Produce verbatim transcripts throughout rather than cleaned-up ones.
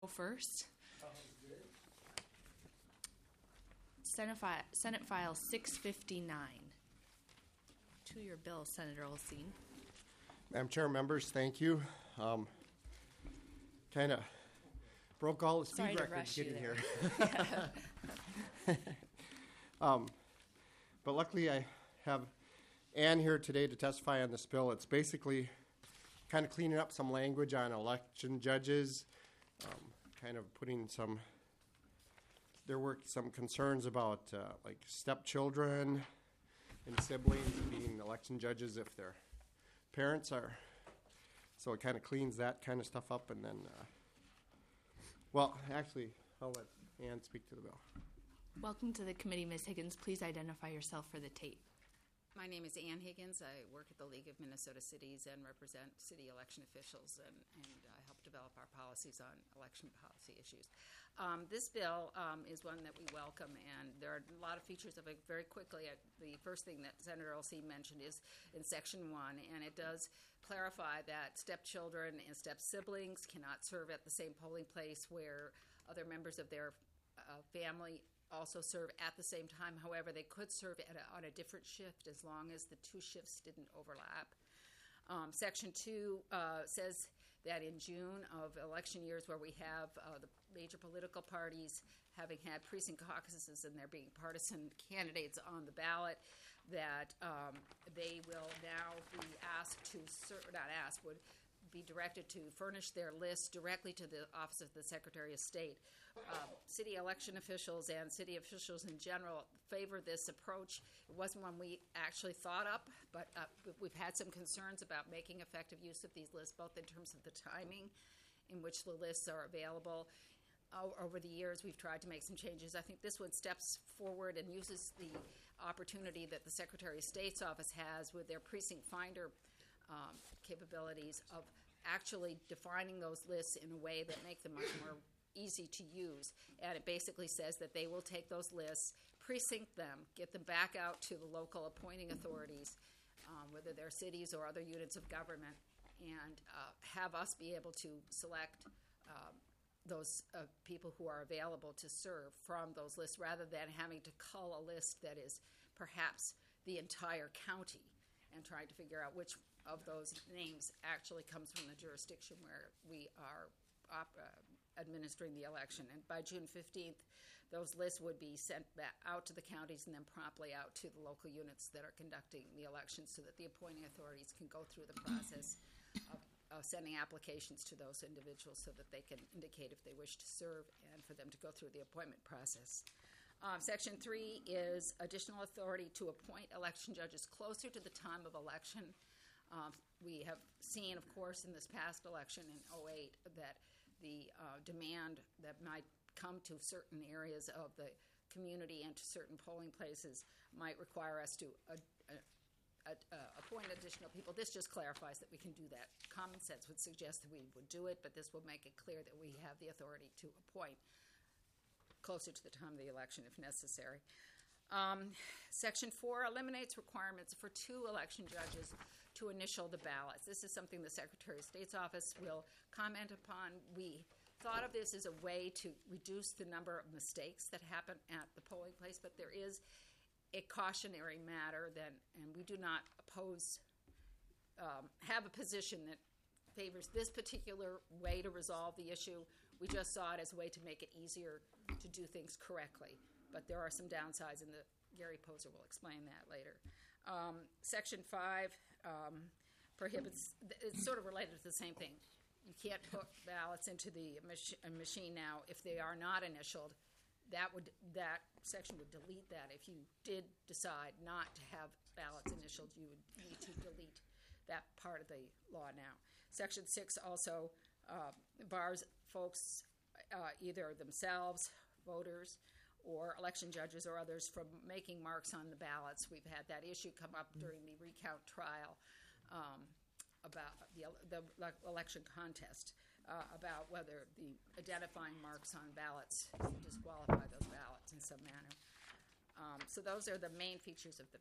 Go first. Senate File, Senate File six fifty-nine. To your bill, Senator Olsine. Madam Chair, members, thank you. Um, kind of broke all the speed Sorry to records rush you getting there. here. um, but luckily I have Ann here today to testify on this bill. It's basically kind of cleaning up some language on election judges, um, kind of putting some, there were some concerns about uh, like stepchildren and siblings being election judges if their parents are. So it kind of cleans that kind of stuff up, and then, uh, well, actually, I'll let Ann speak to the bill. Welcome to the committee, Miz Higgins. Please identify yourself for the tape. My name is Ann Higgins. I work at the League of Minnesota Cities and represent city election officials and, and uh, help develop our policies on election policy issues. Um, this bill um, is one that we welcome, and there are a lot of features of it. Very quickly, uh, the first thing that Senator Olsine mentioned is in Section one, and it does clarify that stepchildren and step-siblings cannot serve at the same polling place where other members of their uh, family also serve at the same time. However, they could serve at a, on a different shift as long as the two shifts didn't overlap. Um, Section two uh, says that in June of election years where we have uh, the major political parties having had precinct caucuses and there being partisan candidates on the ballot, that um, they will now be asked to, ser- not asked, would be directed to furnish their list directly to the Office of the Secretary of State. Uh, city election officials and city officials in general favor this approach. It wasn't one we actually thought up, but uh, we've had some concerns about making effective use of these lists, both in terms of the timing in which the lists are available. O- over the years, we've tried to make some changes. I think this one steps forward and uses the opportunity that the Secretary of State's office has with their precinct finder Um, capabilities of actually defining those lists in a way that make them much more easy to use. And it basically says that they will take those lists, precinct them, get them back out to the local appointing authorities, um, whether they're cities or other units of government, and uh, have us be able to select uh, those uh, people who are available to serve from those lists rather than having to cull a list that is perhaps the entire county and trying to figure out which of those names actually comes from the jurisdiction where we are op- uh, administering the election. And by June fifteenth, those lists would be sent back out to the counties and then promptly out to the local units that are conducting the election so that the appointing authorities can go through the process of, of sending applications to those individuals so that they can indicate if they wish to serve and for them to go through the appointment process. Um, Section three is additional authority to appoint election judges closer to the time of election. Um, we have seen, of course, in this past election in oh eight that the uh, demand that might come to certain areas of the community and to certain polling places might require us to uh, uh, uh, uh, appoint additional people. This just clarifies that we can do that. Common sense would suggest that we would do it, but this will make it clear that we have the authority to appoint closer to the time of the election if necessary. Um, Section four eliminates requirements for two election judges to initial the ballots. This is something the Secretary of State's office will comment upon. We thought of this as a way to reduce the number of mistakes that happen at the polling place, but there is a cautionary matter that, and we do not oppose, um, have a position that favors this particular way to resolve the issue. We just saw it as a way to make it easier to do things correctly. But there are some downsides, and the, Gary Poser will explain that later. Um, Section five um, prohibits, it's sort of related to the same thing. You can't put ballots into the mach- machine now if they are not initialed. That would that section would delete that. If you did decide not to have ballots initialed, you would need to delete that part of the law now. Section six also uh, bars folks, uh, either themselves, voters, or election judges or others from making marks on the ballots. We've had that issue come up during the recount trial um, about the, the election contest, uh, about whether the identifying marks on ballots disqualify those ballots in some manner. Um, so those are the main features of the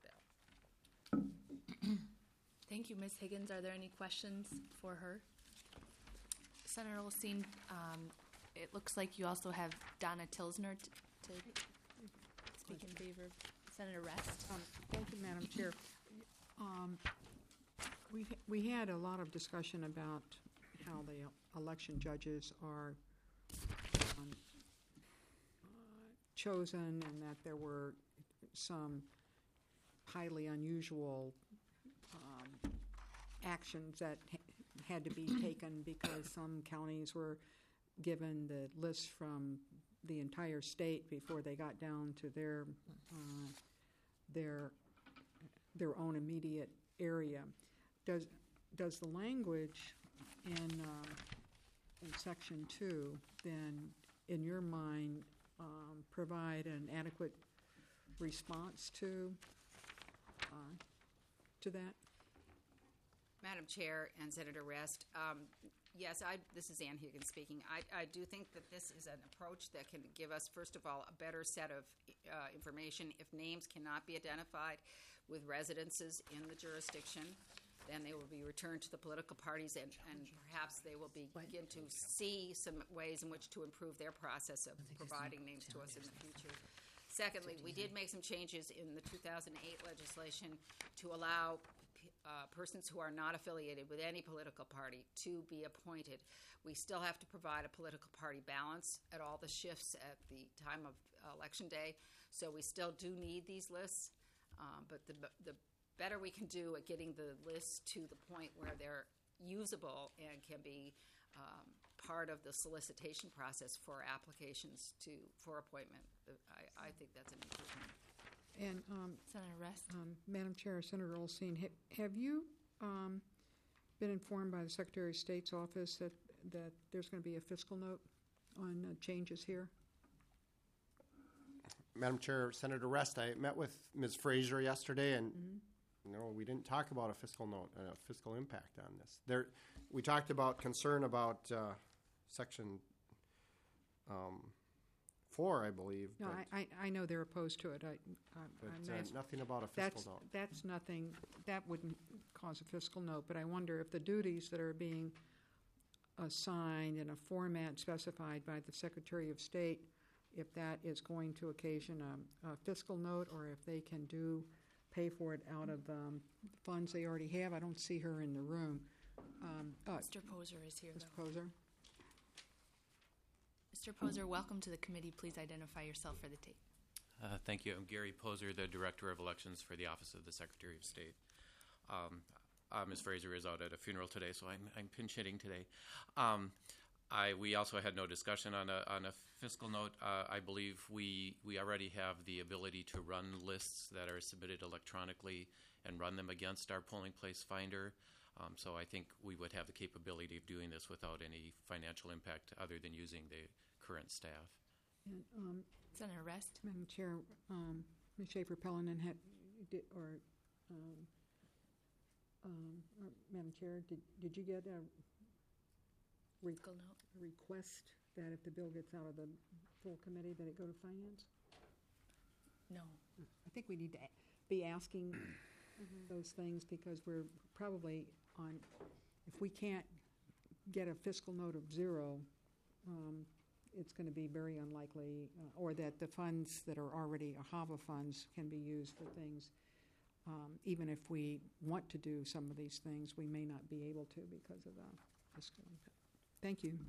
bill. Thank you, Miz Higgins. Are there any questions for her? Senator Olsine, um, it looks like you also have Donna Tilsner t- to speak in favor of Senator Rest. Um, Thank you, Madam Chair. Um, We we had a lot of discussion about how the election judges are um, uh, chosen, and that there were some highly unusual um, actions that ha- had to be taken because some counties were given the list from the entire state before they got down to their uh, their their own immediate area. Does does the language in uh, in section two then, in your mind, um, provide an adequate response to uh, to that? Madam Chair and Senator Rest, um, yes, I, this is Ann Higgins speaking. I, I do think that this is an approach that can give us, first of all, a better set of uh, information. If names cannot be identified with residences in the jurisdiction, then they will be returned to the political parties, and, and perhaps they will begin to see some ways in which to improve their process of providing names to us in the future. Secondly, we did make some changes in the two thousand eight legislation to allow uh, persons who are not affiliated with any political party to be appointed. We still have to provide a political party balance at all the shifts at the time of election day, so we still do need these lists, um, but the, the better we can do at getting the lists to the point where they're usable and can be um, part of the solicitation process for applications to for appointment. I, I think that's an improvement. And um, Senator Rest. um, Madam Chair, Senator Olstein, ha- have you um, been informed by the Secretary of State's office that, that there's going to be a fiscal note on uh, changes here? Madam Chair, Senator Rest, I met with Miz Frazier yesterday, and Mm-hmm. no, we didn't talk about a fiscal note, a fiscal impact on this. There, we talked about concern about uh, section um, four, I believe. No, but, I, I, I know they're opposed to it. I, I, but I'm uh, ask- nothing about a fiscal that's, note. that's nothing, that wouldn't cause a fiscal note, but I wonder if the duties that are being assigned in a format specified by the Secretary of State, if that is going to occasion a, a fiscal note, or if they can do, pay for it out of um, funds they already have. I don't see her in the room. Um, uh, Mister Poser is here, Miz though. Poser? Mister Poser, welcome to the committee. Please identify yourself for the tape. Uh, thank you. I'm Gary Poser, the Director of Elections for the Office of the Secretary of State. Um, uh, Miz Fraser is out at a funeral today, so I'm, I'm pinch hitting today. Um, I, we also had no discussion on a, on a fiscal note. Uh, I believe we, we already have the ability to run lists that are submitted electronically and run them against our polling place finder. Um, so I think we would have the capability of doing this without any financial impact other than using the current staff. And, um, Senator Rest. Madam Chair, um, Miz Schaefer-Pellenin had, did, or, um, um, or, Madam Chair, did, did you get a re- Fiscal note. request that if the bill gets out of the full committee, that it go to finance? No. I think we need to a- be asking those things, because we're probably on, if we can't get a fiscal note of zero, um, it's going to be very unlikely, uh, or that the funds that are already AHAVA funds can be used for things. Um, even if we want to do some of these things, we may not be able to because of the fiscal impact. Thank you.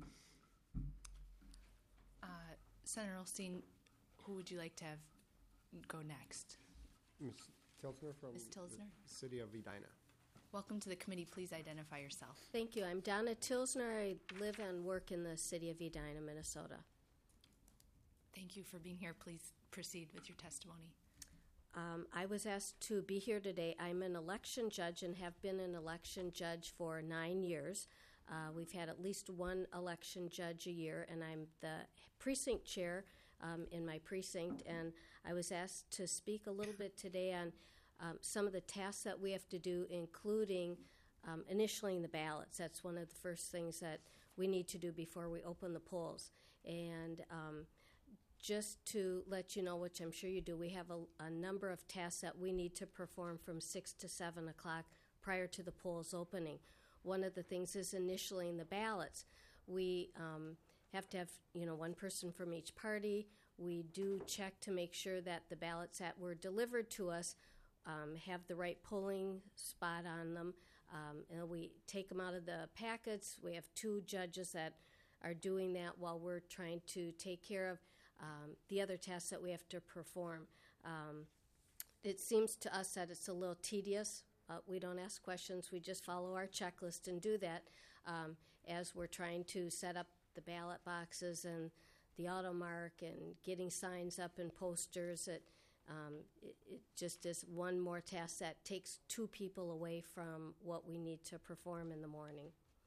Uh, Senator Olstein, who would you like to have go next? Miz Tilsner from Miz Tilsner. the City of Edina. Welcome to the committee. Please identify yourself. Thank you. I'm Donna Tilsner. I live and work in the city of Edina, Minnesota. Thank you for being here. Please proceed with your testimony. Um, I was asked to be here today. I'm an election judge and have been an election judge for nine years. Uh, we've had at least one election judge a year, and I'm the precinct chair um, in my precinct. And I was asked to speak a little bit today on um, some of the tasks that we have to do, including um, initialing the ballots. That's one of the first things that we need to do before we open the polls. And um, just to let you know, which I'm sure you do, we have a, a number of tasks that we need to perform from six to seven o'clock prior to the polls opening. One of the things is initialing the ballots. We um, have to have, you know, one person from each party. We do check to make sure that the ballots that were delivered to us um, have the right polling spot on them. Um, and we take them out of the packets. We have two judges that are doing that while we're trying to take care of um, the other tasks that we have to perform. Um, it seems to us that it's a little tedious. Uh, we don't ask questions. We just follow our checklist and do that um, as we're trying to set up the ballot boxes and the automark and getting signs up and posters. It, um, it, it just is one more task that takes two people away from what we need to perform in the morning.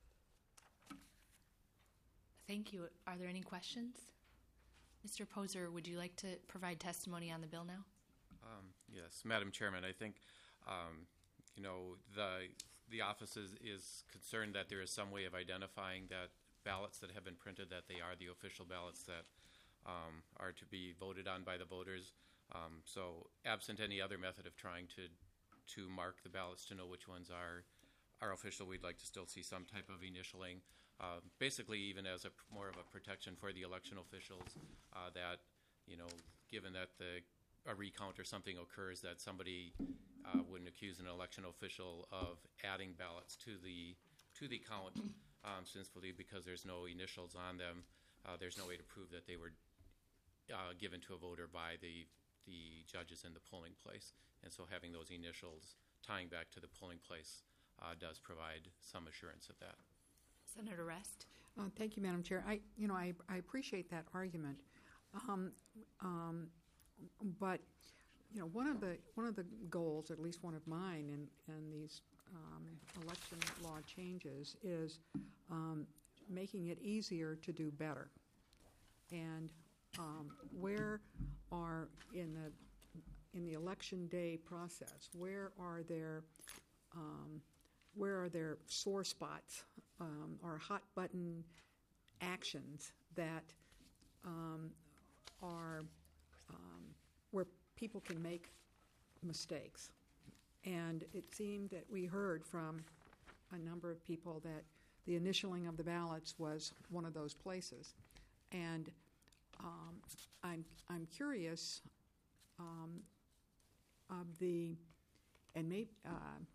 Thank you. Are there any questions? Mister Poser, would you like to provide testimony on the bill now? Um, yes, Madam Chairman, I think, um, you know, the the office is, is concerned that there is some way of identifying that ballots that have been printed, that they are the official ballots that um, are to be voted on by the voters. Um, so absent any other method of trying to to mark the ballots to know which ones are are official, we'd like to still see some type of initialing. Uh, basically, even as a more of a protection for the election officials, uh, that, you know, given that the a recount or something occurs, that somebody uh, wouldn't accuse an election official of adding ballots to the to the count um, sinfully because there's no initials on them. Uh, there's no way to prove that they were uh, given to a voter by the the judges in the polling place, and so having those initials tying back to the polling place uh, does provide some assurance of that. Senator Rest? Uh, thank you, Madam Chair. I, you know, I, I appreciate that argument, um, um, but you know, one of the one of the goals, at least one of mine, in in these um, election law changes is um, making it easier to do better. And um, where are in the in the election day process, where are there um, where are there sore spots um, or hot button actions that um, are um, where people can make mistakes? And it seemed that we heard from a number of people that the initialing of the ballots was one of those places. And um, I'm I'm curious um, of the and maybe. Uh,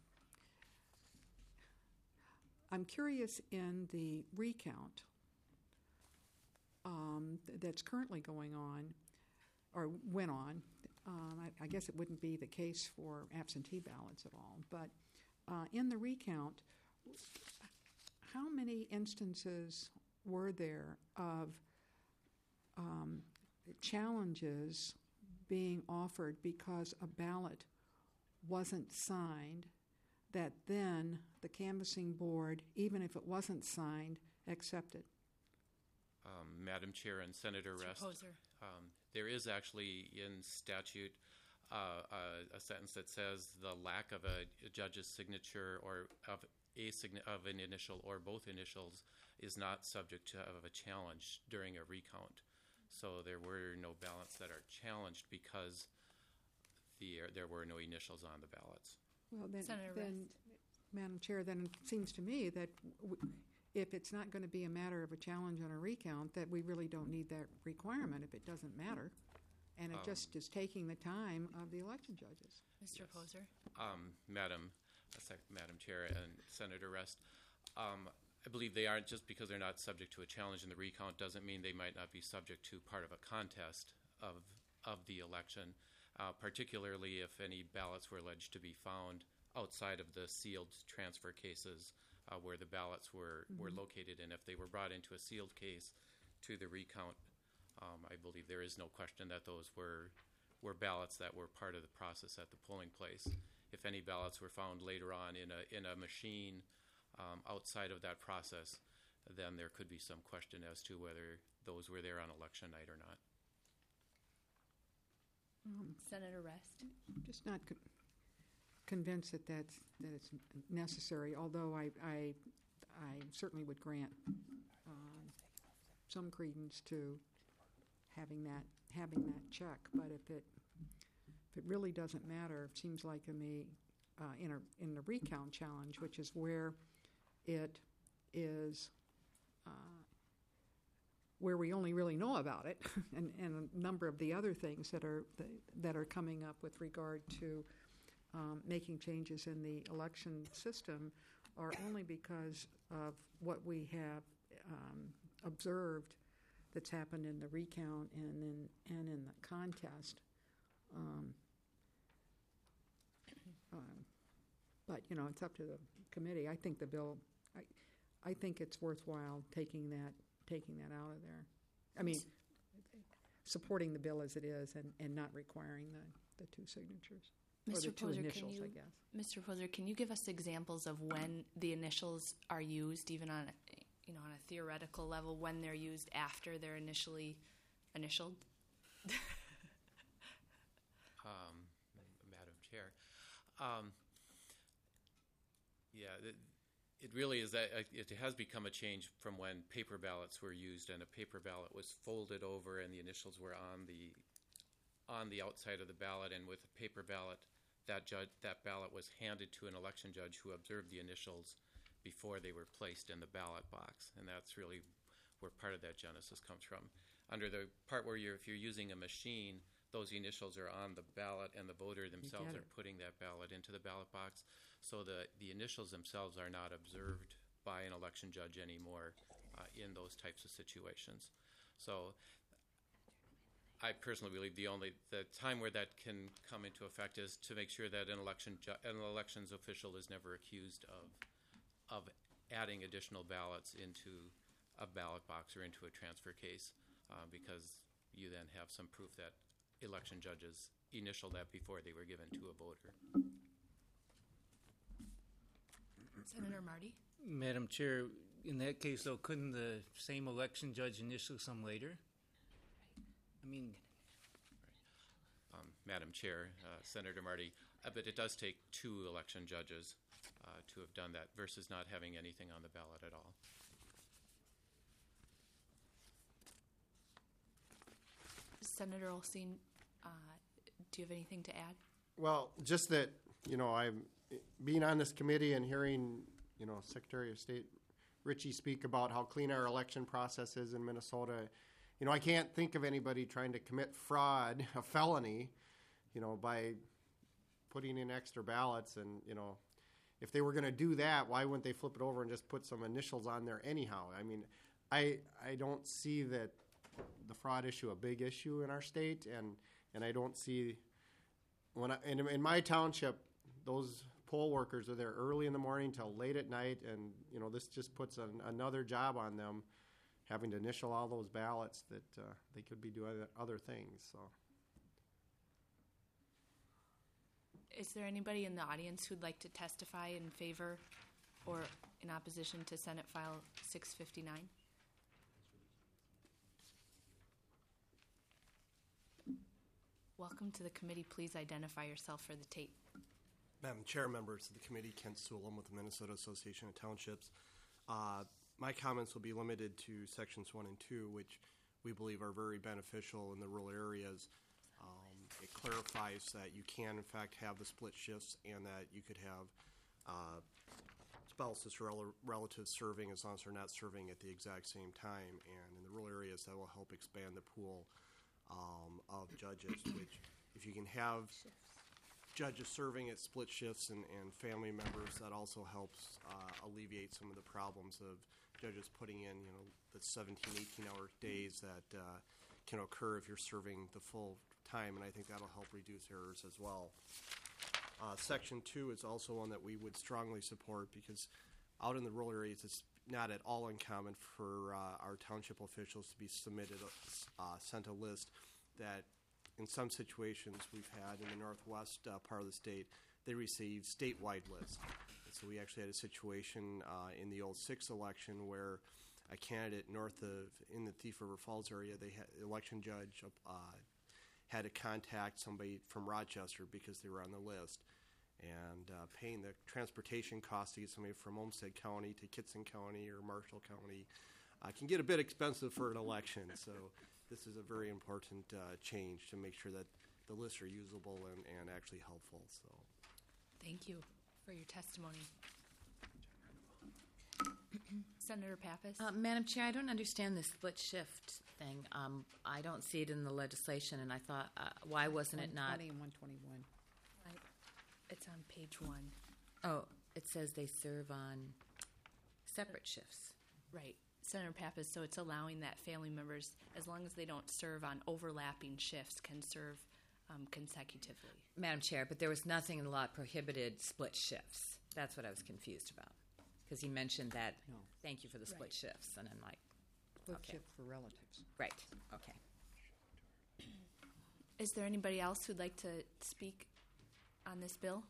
I'm curious in the recount um, th- that's currently going on, or went on. Um, I, I guess it wouldn't be the case for absentee ballots at all, but uh, in the recount, how many instances were there of um, challenges being offered because a ballot wasn't signed, that then the canvassing board, even if it wasn't signed, accepted? Um, Madam Chair and Senator Mister Rest, Poser. um, there is actually in statute uh, a, a sentence that says the lack of a, a judge's signature or of a sign- of an initial or both initials is not subject to of a challenge during a recount. So there were no ballots that are challenged because the there were no initials on the ballots. Well, then, Senator then Rest. Madam Chair, then it seems to me that w- if it's not going to be a matter of a challenge on a recount, that we really don't need that requirement if it doesn't matter. And it Um, just is taking the time of the election judges. Mister Poser? Um, Madam, uh, Sec- Madam Chair and Senator Rest, um, I believe they aren't, just because they're not subject to a challenge in the recount doesn't mean they might not be subject to part of a contest of of the election, uh, particularly if any ballots were alleged to be found outside of the sealed transfer cases uh, where the ballots were, mm-hmm. were located. And if they were brought into a sealed case to the recount, um, I believe there is no question that those were were ballots that were part of the process at the polling place. If any ballots were found later on in a in a machine um, outside of that process, then there could be some question as to whether those were there on election night or not. Um, Senator Rest? just not co- convinced that that's that it's necessary. Although I I, I certainly would grant um, some credence to having that having that check. But if it if it really doesn't matter, it seems like in the uh, in a in the recount challenge, which is where it is uh, where we only really know about it, and, and a number of the other things that are that are coming up with regard to um, making changes in the election system are only because of what we have um, observed that's happened in the recount and in and in the contest. Um, um, but you know, it's up to the committee. I think the bill. I, I think it's worthwhile taking that taking that out of there. I mean, supporting the bill as it is and, and not requiring the, the two signatures. Or Mister the two Poser, initials, can you, I guess. Mister Poser, can you give us examples of when the initials are used, even on, a, you know, on a theoretical level, when they're used after they're initially initialed? um, Madam Chair. Um, yeah, it, it really is that it has become a change from when paper ballots were used, and a paper ballot was folded over and the initials were on the on the outside of the ballot, and with a paper ballot, that judge that ballot was handed to an election judge who observed the initials before they were placed in the ballot box, and that's really where part of that genesis comes from. Under the part where you're if you're using a machine, those initials are on the ballot, and the voter themselves are putting that ballot into the ballot box, so the the initials themselves are not observed by an election judge anymore uh, in those types of situations. So I personally believe the only the time where that can come into effect is to make sure that an election ju- an elections official is never accused of of adding additional ballots into a ballot box or into a transfer case, uh, because you then have some proof that election judges initialed that before they were given to a voter. Senator Marty? Madam Chair, in that case, though, couldn't the same election judge initial some later? I mean, Um, Madam Chair, uh, Senator Marty, uh, but it does take two election judges uh, to have done that versus not having anything on the ballot at all. Senator Olstein, uh, do you have anything to add? Well, just that, you know, I'm being on this committee and hearing, you know, Secretary of State Ritchie speak about how clean our election process is in Minnesota. You know, I can't think of anybody trying to commit fraud, a felony, you know, by putting in extra ballots. And, you know, if they were going to do that, why wouldn't they flip it over and just put some initials on there anyhow? I mean, I I don't see that the fraud issue a big issue in our state, and, and I don't see when I, in, in my township, those poll workers are there early in the morning till late at night, and you know this just puts an, another job on them, having to initial all those ballots that uh, they could be doing other things. So, Is there anybody in the audience who'd like to testify in favor or in opposition to Senate File six fifty-nine? Welcome to the committee. Please identify yourself for the tape. Madam Chair, members of the committee, Kent Sulam with the Minnesota Association of Townships. Uh, my comments will be limited to sections one and two, which we believe are very beneficial in the rural areas. Um, it clarifies that you can, in fact, have the split shifts and that you could have uh, spouses or rel- relatives serving as long as they're not serving at the exact same time. And in the rural areas, that will help expand the pool um, of judges, which if you can have judges serving at split shifts and, and family members, that also helps uh, alleviate some of the problems of judges putting in, you know, the seventeen, eighteen hour days that uh, can occur if you're serving the full time, and I think that'll help reduce errors as well. Uh, section two is also one that we would strongly support because out in the rural areas, it's not at all uncommon for uh, our township officials to be submitted, a, uh, sent a list that in some situations we've had in the northwest uh, part of the state, they receive statewide lists. And so we actually had a situation uh, in the old six election where a candidate north of, in the Thief River Falls area, they had, the election judge uh, had to contact somebody from Rochester because they were on the list. And uh, paying the transportation costs to get somebody from Olmsted County to Kitson County or Marshall County uh, can get a bit expensive for an election. So this is a very important uh, change to make sure that the lists are usable and, and actually helpful. So, Thank you for your testimony. Senator Pappas? Uh, Madam Chair, I don't understand this split shift thing. Um, I don't see it in the legislation, and I thought, uh, why wasn't it not? one twenty and one twenty-one. I, it's on page one. Oh, it says they serve on separate shifts. Right. Senator Pappas, so it's allowing that family members, as long as they don't serve on overlapping shifts, can serve um, consecutively. Madam Chair, but there was nothing in the law that prohibited split shifts. That's what I was confused about. Because he mentioned that, No. thank you for the split Right. shifts, and I'm like, Split Okay. shift for relatives. right, okay. Is there anybody else who'd like to speak on this bill?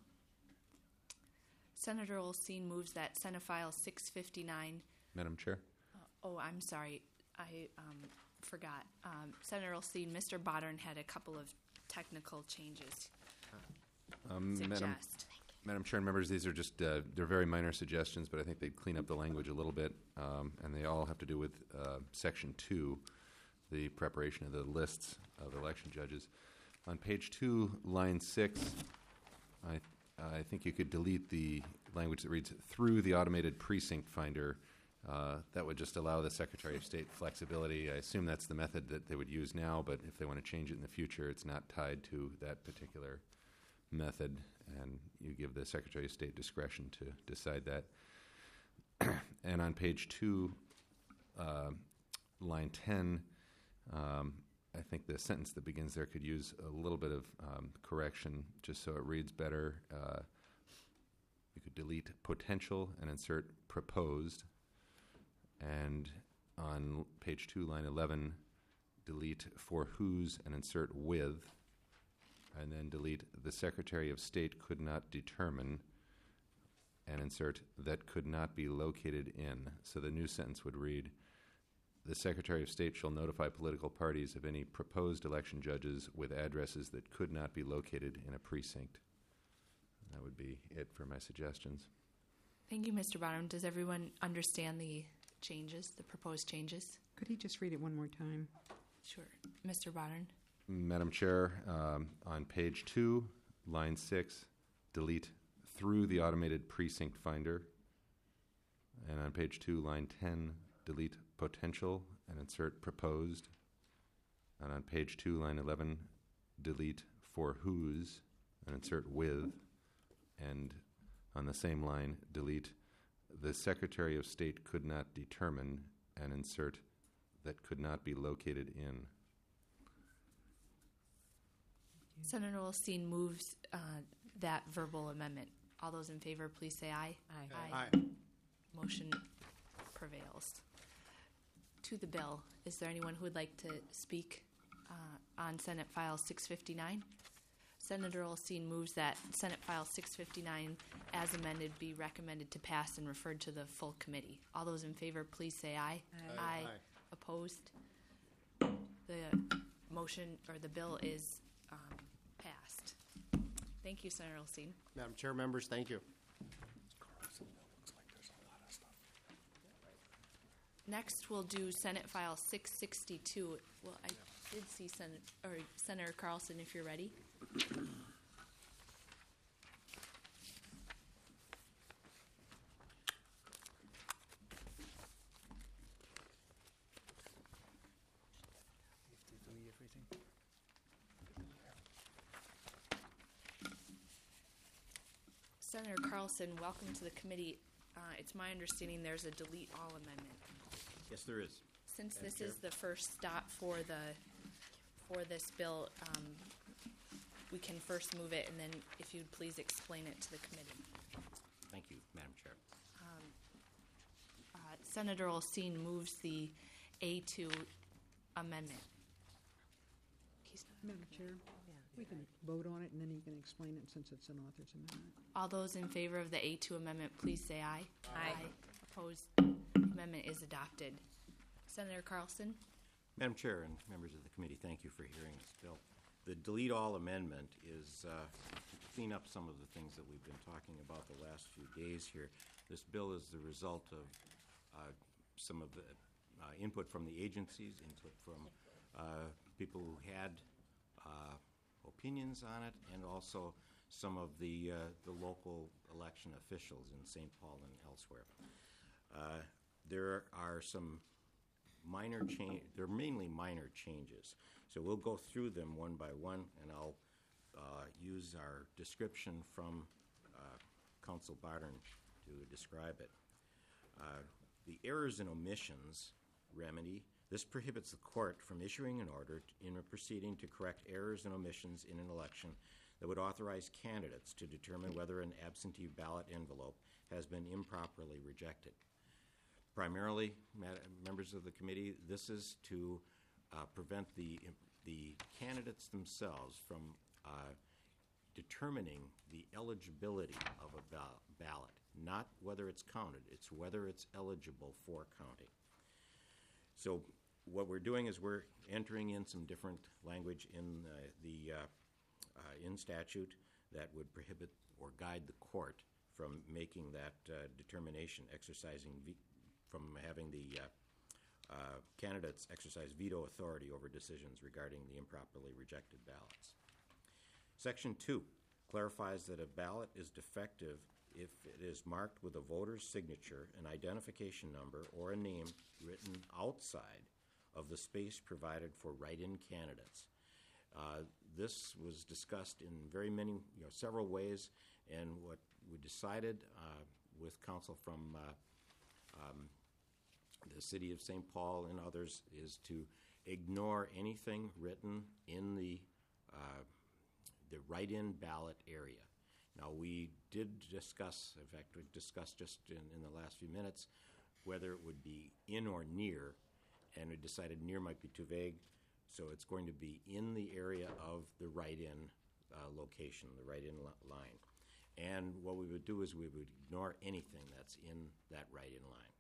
Senator Olstein moves that Senate File six fifty-nine. Madam Chair? Oh, I'm sorry. I um, forgot. Um, Senator Olstein, Mister Bodern had a couple of technical changes. Um, Madam, Suggest. Madam Chair and members, these are just, uh, they're very minor suggestions, but I think they'd clean up the language a little bit, um, and they all have to do with uh, Section two, the preparation of the lists of election judges. On page two, line six, I, I think you could delete the language that reads, through the automated precinct finder. Uh, that would just allow the Secretary of State flexibility. I assume that's the method that they would use now, but if they want to change it in the future, it's not tied to that particular method, and you give the Secretary of State discretion to decide that. And on page two, uh, line ten, um, I think the sentence that begins there could use a little bit of um, correction just so it reads better. Uh, you could delete potential and insert proposed. And on page two, line eleven, delete for whose and insert with, and then delete the Secretary of State could not determine and insert that could not be located in. So the new sentence would read, the Secretary of State shall notify political parties of any proposed election judges with addresses that could not be located in a precinct. That would be it for my suggestions. Thank you, Mister Bodern. Does everyone understand the changes, the proposed changes? Could he just read it one more time? Sure. Mister Bodern? Madam Chair, um, on page two, line six, delete through the automated precinct finder. And on page two, line ten, delete potential and insert proposed. And on page two, line eleven, delete for whose and insert with. And on the same line, delete the Secretary of State could not determine and insert that could not be located in. Senator Olstein moves uh, that verbal amendment. All those in favor, please say aye. Aye. Aye. Motion prevails. To the bill, is there anyone who would like to speak uh, on Senate File six fifty-nine? Senator Olstein moves that Senate File six fifty-nine as amended be recommended to pass and referred to the full committee. All those in favor, please say aye. Aye. Aye. Aye. Opposed? The motion or the bill is um, passed. Thank you, Senator Olstein. Madam Chair, members, thank you. Next, we'll do Senate File six sixty-two. Well, I did see Senate, or Senator Carlson, if you're ready. Senator Carlson, welcome to the committee. Uh, it's my understanding there's a delete all amendment. Yes, there is. Since Madam this Chair. is the first stop for the, for this bill, um, we can first move it, and then if you'd please explain it to the committee. Thank you, Madam Chair. Uh, Senator Olstein moves the A two amendment. He's not- Madam Chair, we can vote on it, and then he can explain it since it's an author's amendment. All those in favor of the A two amendment, please say aye. Aye. Opposed? Amendment is adopted. Senator Carlson? Madam Chair and members of the committee, thank you for hearing this bill. The delete all amendment is uh, to clean up some of the things that we've been talking about the last few days here. This bill is the result of uh, some of the uh, input from the agencies, input from uh, people who had uh, opinions on it, and also some of the uh, the local election officials in Saint Paul and elsewhere. Uh, there are some minor change. They're mainly minor changes. So we'll go through them one by one, and I'll uh, use our description from uh, Council Barton to describe it. Uh, the errors and omissions remedy. This prohibits the court from issuing an order t- in a proceeding to correct errors and omissions in an election that would authorize candidates to determine whether an absentee ballot envelope has been improperly rejected. Primarily, ma- members of the committee, this is to uh, prevent the, the candidates themselves from uh, determining the eligibility of a ba- ballot, not whether it's counted, it's whether it's eligible for counting. So what we're doing is we're entering in some different language in uh, the uh, uh, in statute that would prohibit or guide the court from making that uh, determination, exercising ve- from having the uh, uh, candidates exercise veto authority over decisions regarding the improperly rejected ballots. Section two clarifies that a ballot is defective if it is marked with a voter's signature, an identification number, or a name written outside of the space provided for write-in candidates. Uh, this was discussed in very many, you know, several ways, and what we decided uh, with counsel from uh, um, the city of Saint Paul and others is to ignore anything written in the uh, the write-in ballot area. Now, we did discuss, in fact, we discussed just in, in the last few minutes, whether it would be in or near, and we decided near might be too vague, so it's going to be in the area of the write-in uh, location, the write-in li- line. And what we would do is we would ignore anything that's in that write-in line.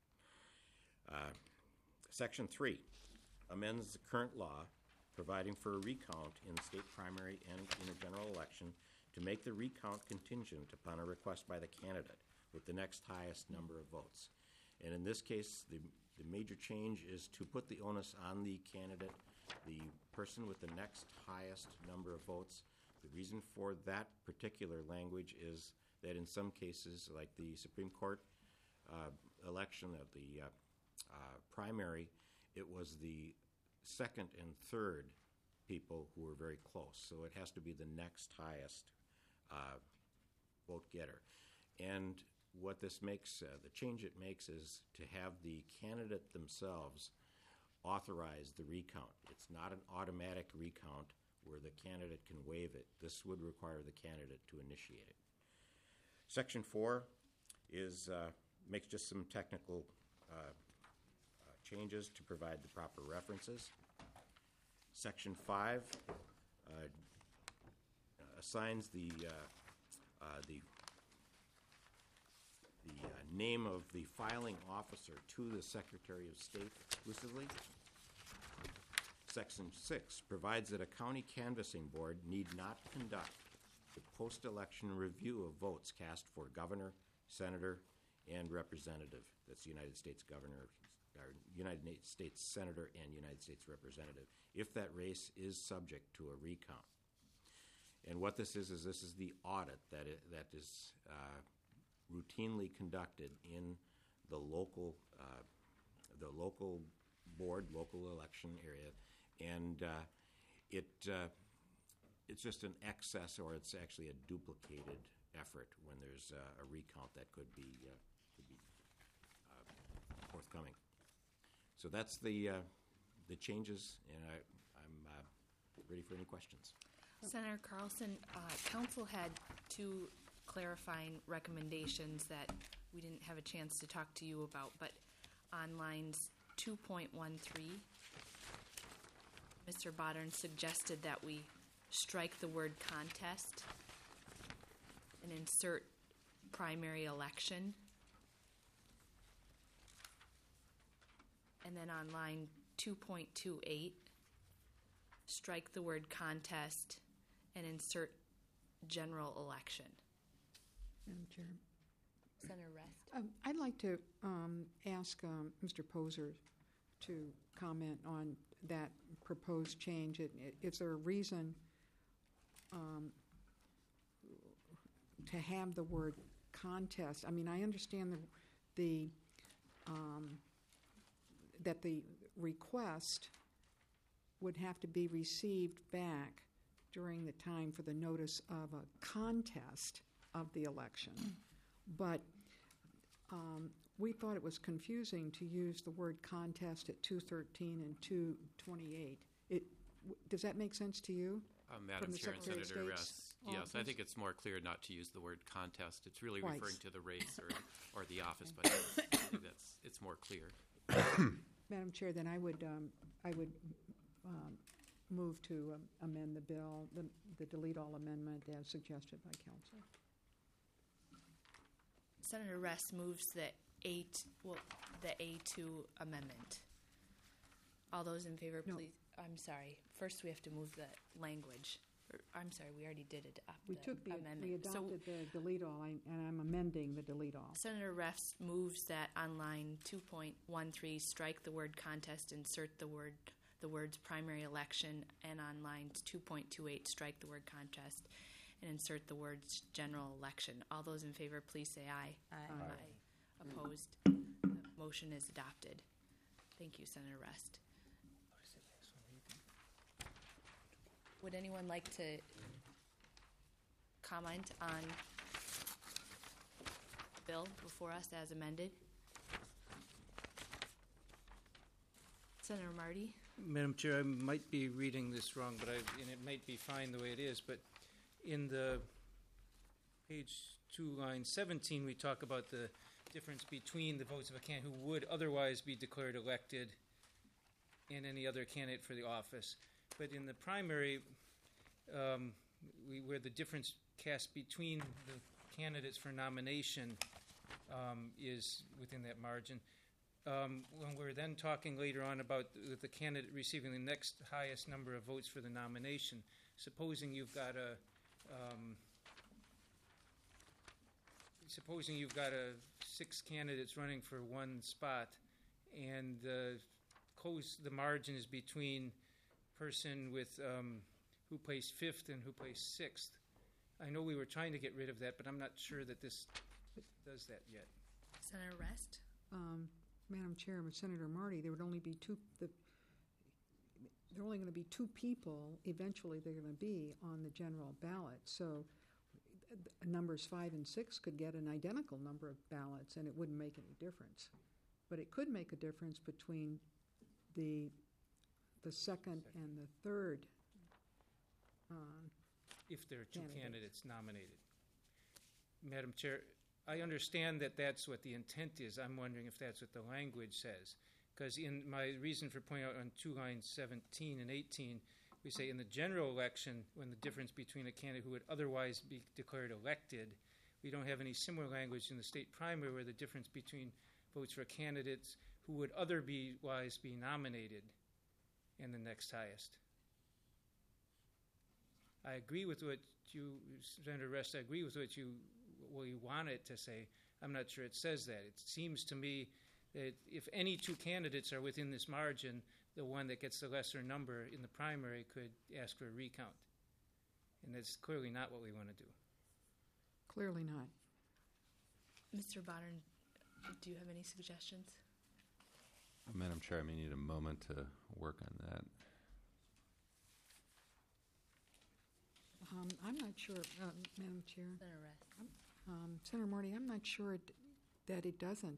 Uh, Section three amends the current law providing for a recount in the state primary and in a general election to make the recount contingent upon a request by the candidate with the next highest number of votes. And in this case, the, the major change is to put the onus on the candidate, the person with the next highest number of votes. The reason for that particular language is that in some cases, like the Supreme Court uh, election of the uh, uh, primary, it was the second and third people who were very close. So it has to be the next highest uh, vote getter. And what this makes, uh, the change it makes is to have the candidate themselves authorize the recount. It's not an automatic recount where the candidate can waive it. This would require the candidate to initiate it. Section four is uh, makes just some technical uh, uh, changes to provide the proper references. Section five uh, assigns the uh, uh, the the uh, name of the filing officer to the Secretary of State exclusively. Section six provides that a county canvassing board need not conduct the post-election review of votes cast for governor, senator, and representative. That's the United States governor, or United States senator and United States representative, if that race is subject to a recount. And what this is, is this is the audit that it, that is uh, routinely conducted in the local, uh, the local board, local election area, and uh, it uh, it's just an excess, or it's actually a duplicated effort when there's uh, a recount that could be uh, could be uh, forthcoming. So that's the uh, the changes, and I, I'm uh, ready for any questions. Senator Carlson, uh, council had two clarifying recommendations that we didn't have a chance to talk to you about, but on lines two point one three, Mister Bodern suggested that we strike the word contest and insert primary election. And then on line two point two eight, strike the word contest and insert general election. Madam Chair. Senator Rest. Um, I'd like to um, ask um, Mister Poser to comment on that proposed change. It, it, is there a reason um, to have the word contest? I mean, I understand the, the um, that the request would have to be received back during the time for the notice of a contest of the election. But um, we thought it was confusing to use the word contest at two thirteen and two twenty-eight. It, w- does that make sense to you? Uh, From Madam the Chair and Secretary of Senator State's Rest, yes, I office? think it's more clear not to use the word contest. It's really Right. referring to the race or, or the office, but I think that's, it's more clear. Madam Chair, then I would, um, I would um, move to um, amend the bill, the, the delete all amendment as suggested by council. Senator Rest moves the A, t- well, the A two amendment. All those in favor, No. please, I'm sorry, first we have to move the language. Or, I'm sorry, we already did adopt We the took the, amendment. we So adopted the delete all, I- and I'm amending the delete all. Senator Rest moves that on line two point one three, strike the word contest, insert the word, the words primary election, and on line two point two eight, strike the word contest, and insert the words general election. All those in favor, please say aye. Aye. Opposed? The motion is adopted. Thank you, Senator Rest. Would anyone like to comment on the bill before us as amended? Senator Marty? Madam Chair, I might be reading this wrong, but I, and it might be fine the way it is, but in the page two, line seventeen, we talk about the difference between the votes of a candidate who would otherwise be declared elected and any other candidate for the office. But in the primary, um, we, where the difference cast between the candidates for nomination um, is within that margin. Um, when we're then talking later on about the, the candidate receiving the next highest number of votes for the nomination, supposing you've got a um, supposing you've got a six candidates running for one spot, and the close the margin is between person with um, who placed fifth and who placed sixth. I know we were trying to get rid of that, but I'm not sure that this does that yet. Senator Rest? Um, Madam Chair, with Senator Marty, there would only be two, the, there are only going to be two people, eventually they're going to be on the general ballot. So uh, numbers five and six could get an identical number of ballots, and it wouldn't make any difference. But it could make a difference between the, the second and the third um, If there are two Candidates. candidates nominated. Madam Chair, I understand that that's what the intent is. I'm wondering if that's what the language says. Because in my reason for pointing out on two lines seventeen and eighteen, we say in the general election, when the difference between a candidate who would otherwise be declared elected, we don't have any similar language in the state primary where the difference between votes for candidates who would otherwise be nominated and the next highest. I agree with what you, Senator Rest, I agree with what you, what you want it to say. I'm not sure it says that. It seems to me that if any two candidates are within this margin, the one that gets the lesser number in the primary could ask for a recount. And that's clearly not what we want to do. Clearly not. Mister Bonner, do you have any suggestions? Madam Chair, I may need a moment to work on that. Um, I'm not sure, uh, Madam Chair. Senator Rest? Um, Senator Marty, I'm not sure it, that it doesn't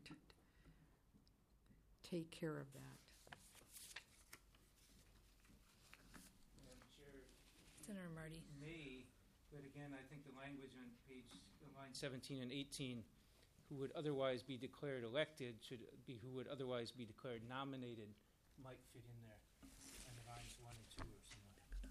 take care of that. Madam Chair, Senator Marty? may, but again, I think the language on page, line seventeen and eighteen, who would otherwise be declared elected should be who would otherwise be declared nominated, might fit in there. And the lines one and two or something.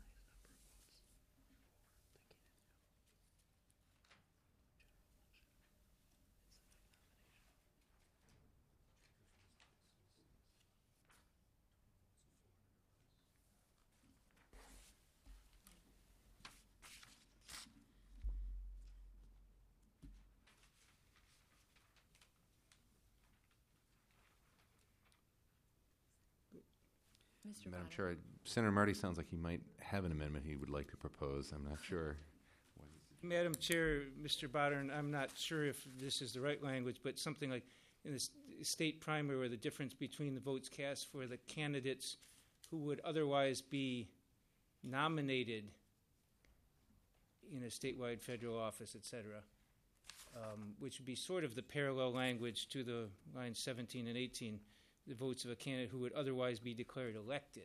Mister Madam Bonner? Chair, I- Senator Marty sounds like he might have an amendment he would like to propose. I'm not sure. Madam Chair, Mister Bodern, I'm not sure if this is the right language, but something like in the s- state primary or the difference between the votes cast for the candidates who would otherwise be nominated in a statewide federal office, et cetera, um, which would be sort of the parallel language to the lines seventeen and eighteen, the votes of a candidate who would otherwise be declared elected.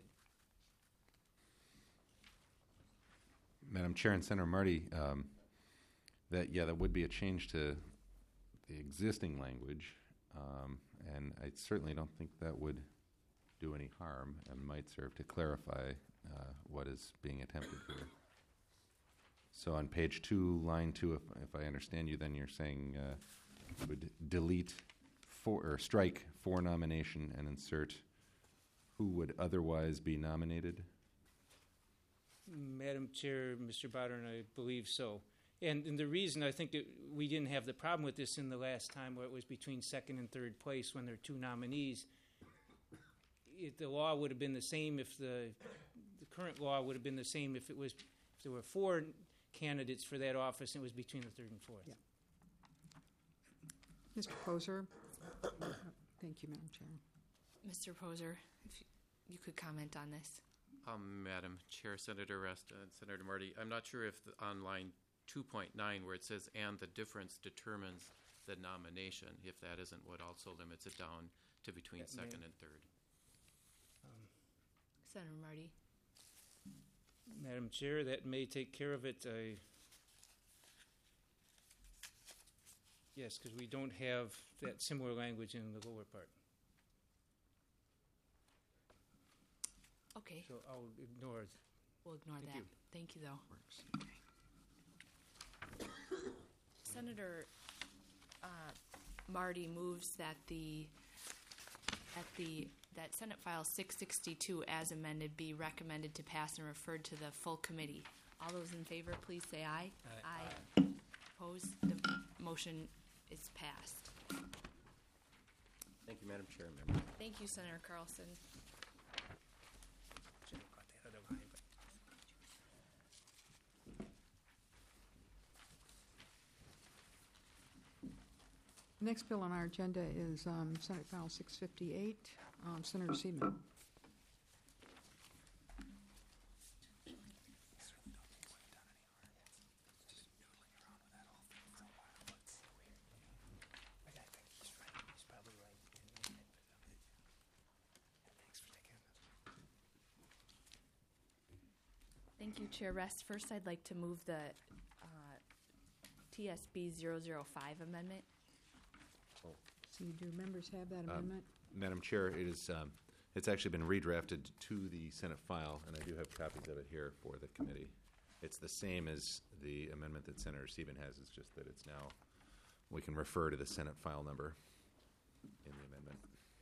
Madam Chair and Senator Marty, um, that yeah, that would be a change to the existing language, um, and I certainly don't think that would do any harm and might serve to clarify uh, what is being attempted here. So on page two, line two, if, if I understand you, then you're saying uh, would delete for or strike for nomination and insert who would otherwise be nominated. Madam Chair, Mister Bodder, I believe so. And, and the reason I think that we didn't have the problem with this in the last time where it was between second and third place when there are two nominees, it, the law would have been the same if the, the current law would have been the same if it was, if there were four candidates for that office and it was between the third and fourth. Yeah. Mister Poser. Thank you, Madam Chair. Mister Poser, if you, you could comment on this. Um, Madam Chair, Senator Rest and Senator Marty, I'm not sure if the, on line two point nine where it says and the difference determines the nomination, if that isn't what also limits it down to between That may- second and third. Senator Marty. Madam Chair, that may take care of it. I, yes, because we don't have that similar language in the lower part. Okay, So I'll ignore it. we'll ignore Thank that. you. Thank you, though. Senator uh, Marty moves that the at the that Senate File six sixty-two as amended be recommended to pass and referred to the full committee. All those in favor, please say aye. Aye. Aye. Opposed? The motion is passed. Thank you, Madam Chair, members. Thank you, Senator Carlson. Should have caught that other line, but Next bill on our agenda is um, Senate File six fifty-eight. Um, Senator Seaman. Thank you, Chair Rest. First, I'd like to move the uh, T S B zero zero five amendment. So do members have that amendment? Madam Chair, it is, um, it's actually been redrafted to the Senate file, and I do have copies of it here for the committee. It's the same as the amendment that Senator Sieben has, it's just that it's now, we can refer to the Senate file number in the amendment.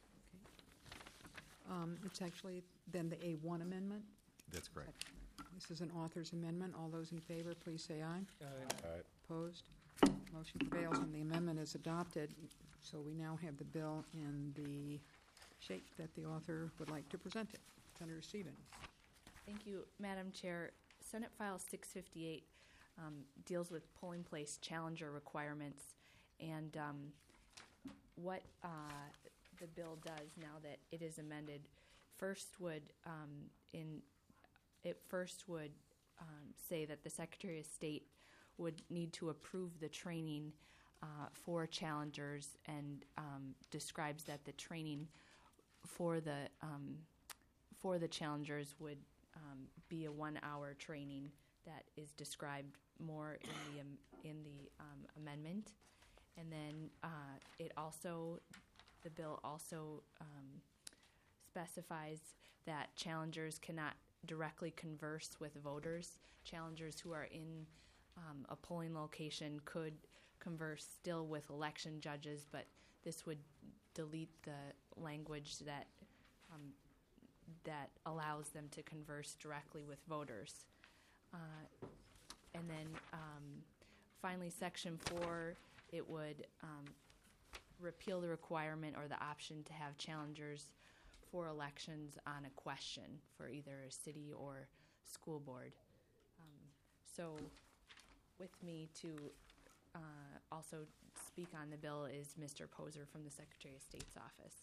Um, It's actually then the A one amendment. That's correct. This is an author's amendment. All those in favor, please say aye. uh, Opposed? Motion prevails and the amendment is adopted. So we now have the bill in the shape that the author would like to present it. Senator Stephen. Thank you, Madam Chair. Senate File six fifty-eight um, deals with polling place challenger requirements, and um, what uh, the bill does now that it is amended, first would um, in it first would um, say that the Secretary of State would need to approve the training uh, for challengers, and um, describes that the training for the um, for the challengers would um, be a one-hour training that is described more in the um, in the um, amendment, and then uh, it also the bill also um, specifies that challengers cannot directly converse with voters. Challengers who are in um, a polling location could converse still with election judges, but this would delete the language that um, that allows them to converse directly with voters. Uh, and then um, finally, Section four, it would um, repeal the requirement or the option to have challengers for elections on a question for either a city or school board. Um, so with me to uh, also speak on the bill is Mister Poser from the Secretary of State's office.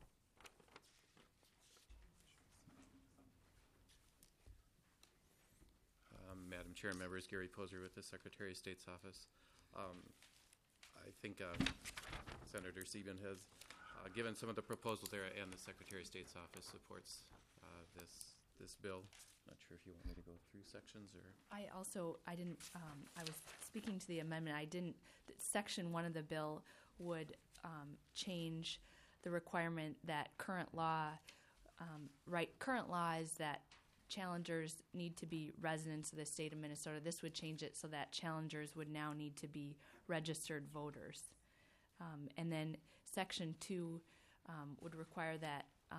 Um, Madam Chair, members, Gary Poser with the Secretary of State's office. Um, I think uh, Senator Sieben has uh, given some of the proposals there, and the Secretary of State's office supports uh, this this bill. Not sure if you want me to go through sections or. I also, I didn't, um, I was speaking to the amendment. I didn't, th- section one of the bill would um, change the requirement that current law, um, right, current law is that challengers need to be residents of the state of Minnesota. This would change it so that challengers would now need to be registered voters. Um, and then section two um, would require that uh,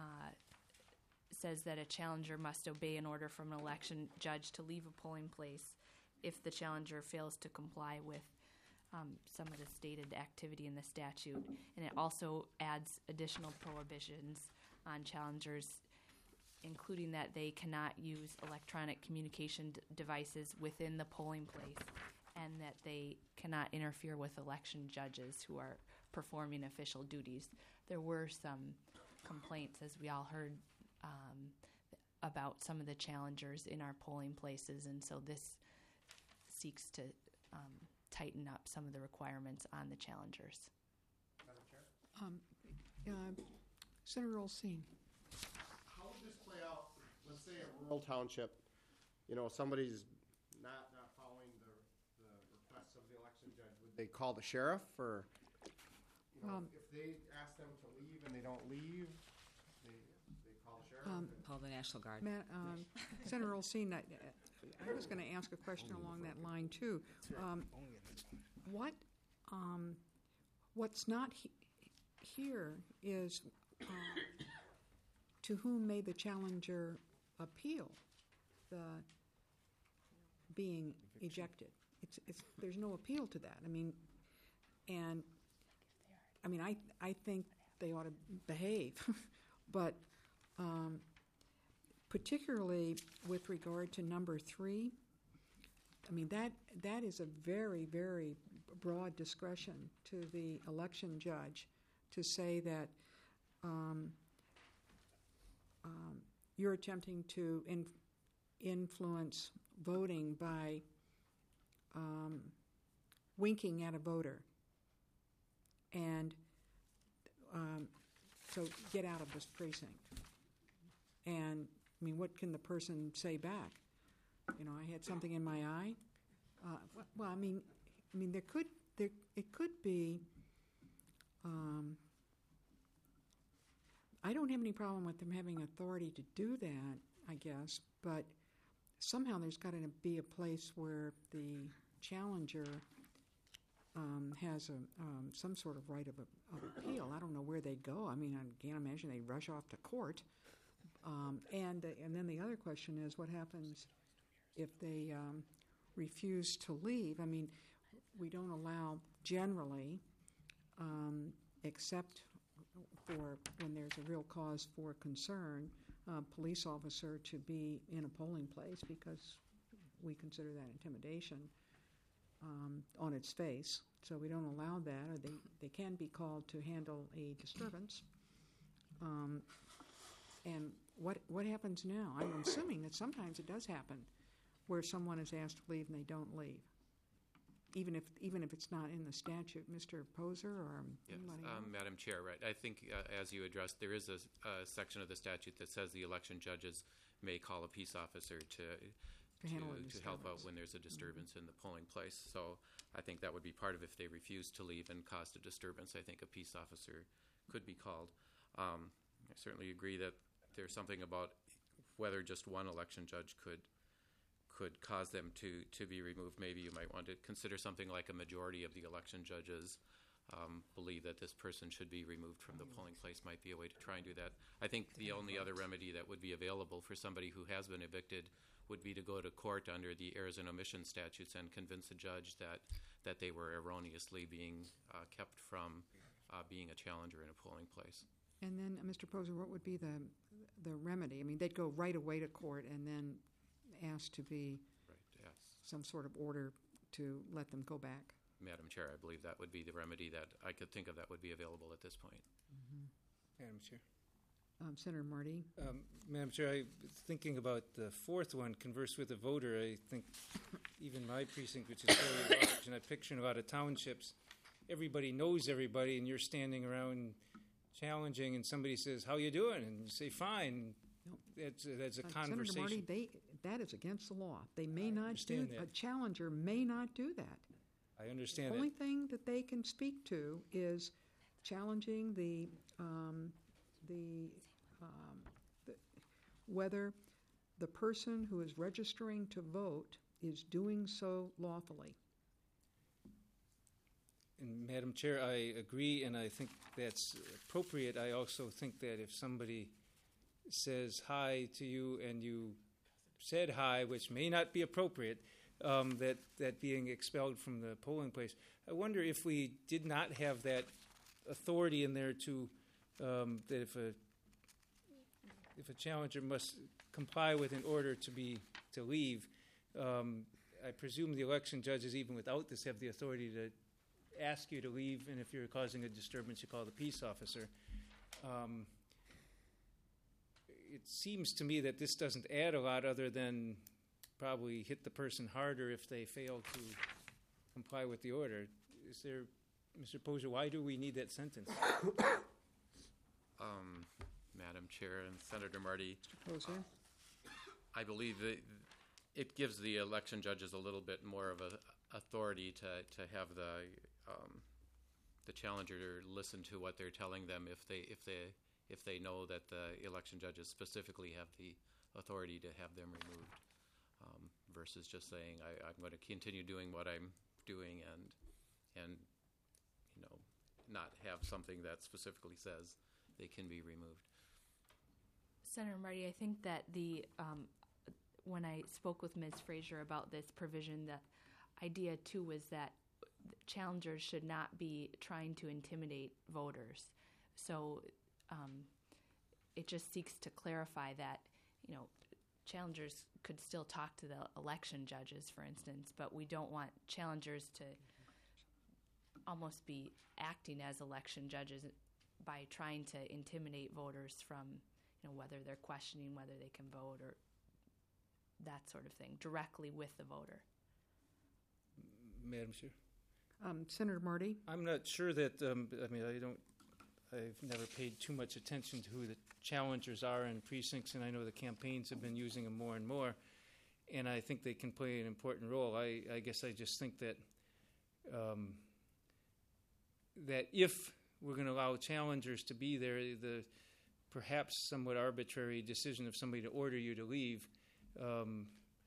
says that a challenger must obey an order from an election judge to leave a polling place if the challenger fails to comply with um, some of the stated activity in the statute. And it also adds additional prohibitions on challengers, including that they cannot use electronic communication d- devices within the polling place, and that they cannot interfere with election judges who are performing official duties. There were some complaints, as we all heard, um, about some of the challengers in our polling places, and so this seeks to um, tighten up some of the requirements on the challengers. Madam Chair? Um, uh, Senator Olsine. How would this play out? Let's say a rural township, you know, somebody's not, not following the, the requests of the election judge. Would they call the sheriff, or, you know, Um, if they ask them to leave and they don't leave, they, they call the sheriff? Um, and- Call the National Guard. Matt, um, Senator Olsine, I, I was going to ask a question along that line too. Um, what, um, what's not he- here is uh, to whom may the challenger appeal the being ejected? It's, it's, there's no appeal to that. I mean, and I mean, I, I think they ought to behave, but um, particularly with regard to number three, I mean, that that is a very, very broad discretion to the election judge to say that um, um, you're attempting to in, influence voting by um, winking at a voter. And um, so get out of this precinct. And, I mean, what can the person say back? You know, I had something in my eye. Uh, well, I mean, I mean, there could, there, it could be. Um, I don't have any problem with them having authority to do that, I guess, but somehow there's got to be a place where the challenger um, has a, um, some sort of right of, a, of appeal. I don't know where they'd go. I mean, I can't imagine they'd rush off to court. Um, and, and then the other question is, what happens if they um, refuse to leave? I mean, we don't allow generally, um, except for when there's a real cause for concern, a police officer to be in a polling place, because we consider that intimidation um, on its face. So we don't allow that, or they, they can be called to handle a disturbance. Um, and what what happens now? I'm assuming that sometimes it does happen, where someone is asked to leave and they don't leave, even if even if it's not in the statute. Mister Poser or Yes, anybody um, else? Madam Chair, right. I think, uh, as you addressed, there is a, a section of the statute that says the election judges may call a peace officer to To handle a to, to help out disturbance. when there's a disturbance in the polling place. So I think that would be part of if they refuse to leave and caused a disturbance. I think a peace officer could be called. Um, I certainly agree that there's something about whether just one election judge could could cause them to, to be removed. Maybe you might want to consider something like a majority of the election judges um, believe that this person should be removed from the polling place might be a way to try and do that. I think the only other remedy that would be available for somebody who has been evicted would be to go to court under the errors and omission statutes and convince a judge that, that they were erroneously being uh, kept from uh, being a challenger in a polling place. And then, uh, Mister Poser, what would be the the remedy? I mean, they'd go right away to court and then ask to be Right, yes. some sort of order to let them go back. Madam Chair, I believe that would be the remedy that I could think of that would be available at this point. Madam Chair. Um, Senator Marty? Um, Madam Chair, I was thinking about the fourth one, converse with a voter. I think even my precinct, which is fairly large, and I picture in a lot of townships, everybody knows everybody, and you're standing around challenging, and somebody says, "How you doing?" and you say, "Fine." No. That's that's a Uh, conversation. Senator Marty, they, that is against the law. They may I not do, understand a that. challenger may not do that. I The understand only that. thing that they can speak to is challenging the, um, the, um, the, whether the person who is registering to vote is doing so lawfully. And Madam Chair, I agree, and I think that's appropriate. I also think that if somebody says hi to you and you said hi, which may not be appropriate, um, that, that being expelled from the polling place. I wonder if we did not have that authority in there to, um, that if a, if a challenger must comply with an order to be, to leave, um, I presume the election judges, even without this, have the authority to ask you to leave, and if you're causing a disturbance, you call the peace officer. Um, it seems to me that this doesn't add a lot other than probably hit the person harder if they fail to comply with the order. Is there, Mister Poser, why do we need that sentence? Um, Madam Chair and Senator Marty, Poser? I believe that it gives the election judges a little bit more of a authority to, to have the um, the challenger listen to what they're telling them if they if they if they know that the election judges specifically have the authority to have them removed, um, versus just saying I, I'm going to continue doing what I'm doing and and you know not have something that specifically says they can be removed. Senator Marty, I think that the um, when I spoke with Miz Frazier about this provision, the idea too was that challengers should not be trying to intimidate voters. So um, it just seeks to clarify that, you know, challengers could still talk to the election judges, for instance, but we don't want challengers to almost be acting as election judges by trying to intimidate voters from, you know, whether they're questioning whether they can vote or that sort of thing, directly with the voter. Madam Chair? Um, Senator Marty? I'm not sure that, um, I mean, I don't, I've never paid too much attention to who the challengers are in precincts, and I know the campaigns have been using them more and more, and I think they can play an important role. I, I guess I just think that um, that if we're going to allow challengers to be there, the perhaps somewhat arbitrary decision of somebody to order you to leave, um,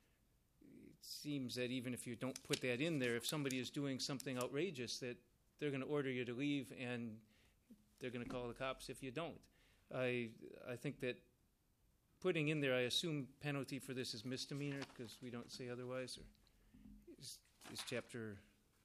seems that even if you don't put that in there, if somebody is doing something outrageous, that they're going to order you to leave and they're going to call the cops if you don't. I I think that putting in there, I assume penalty for this is misdemeanor because we don't say otherwise, or is, is chapter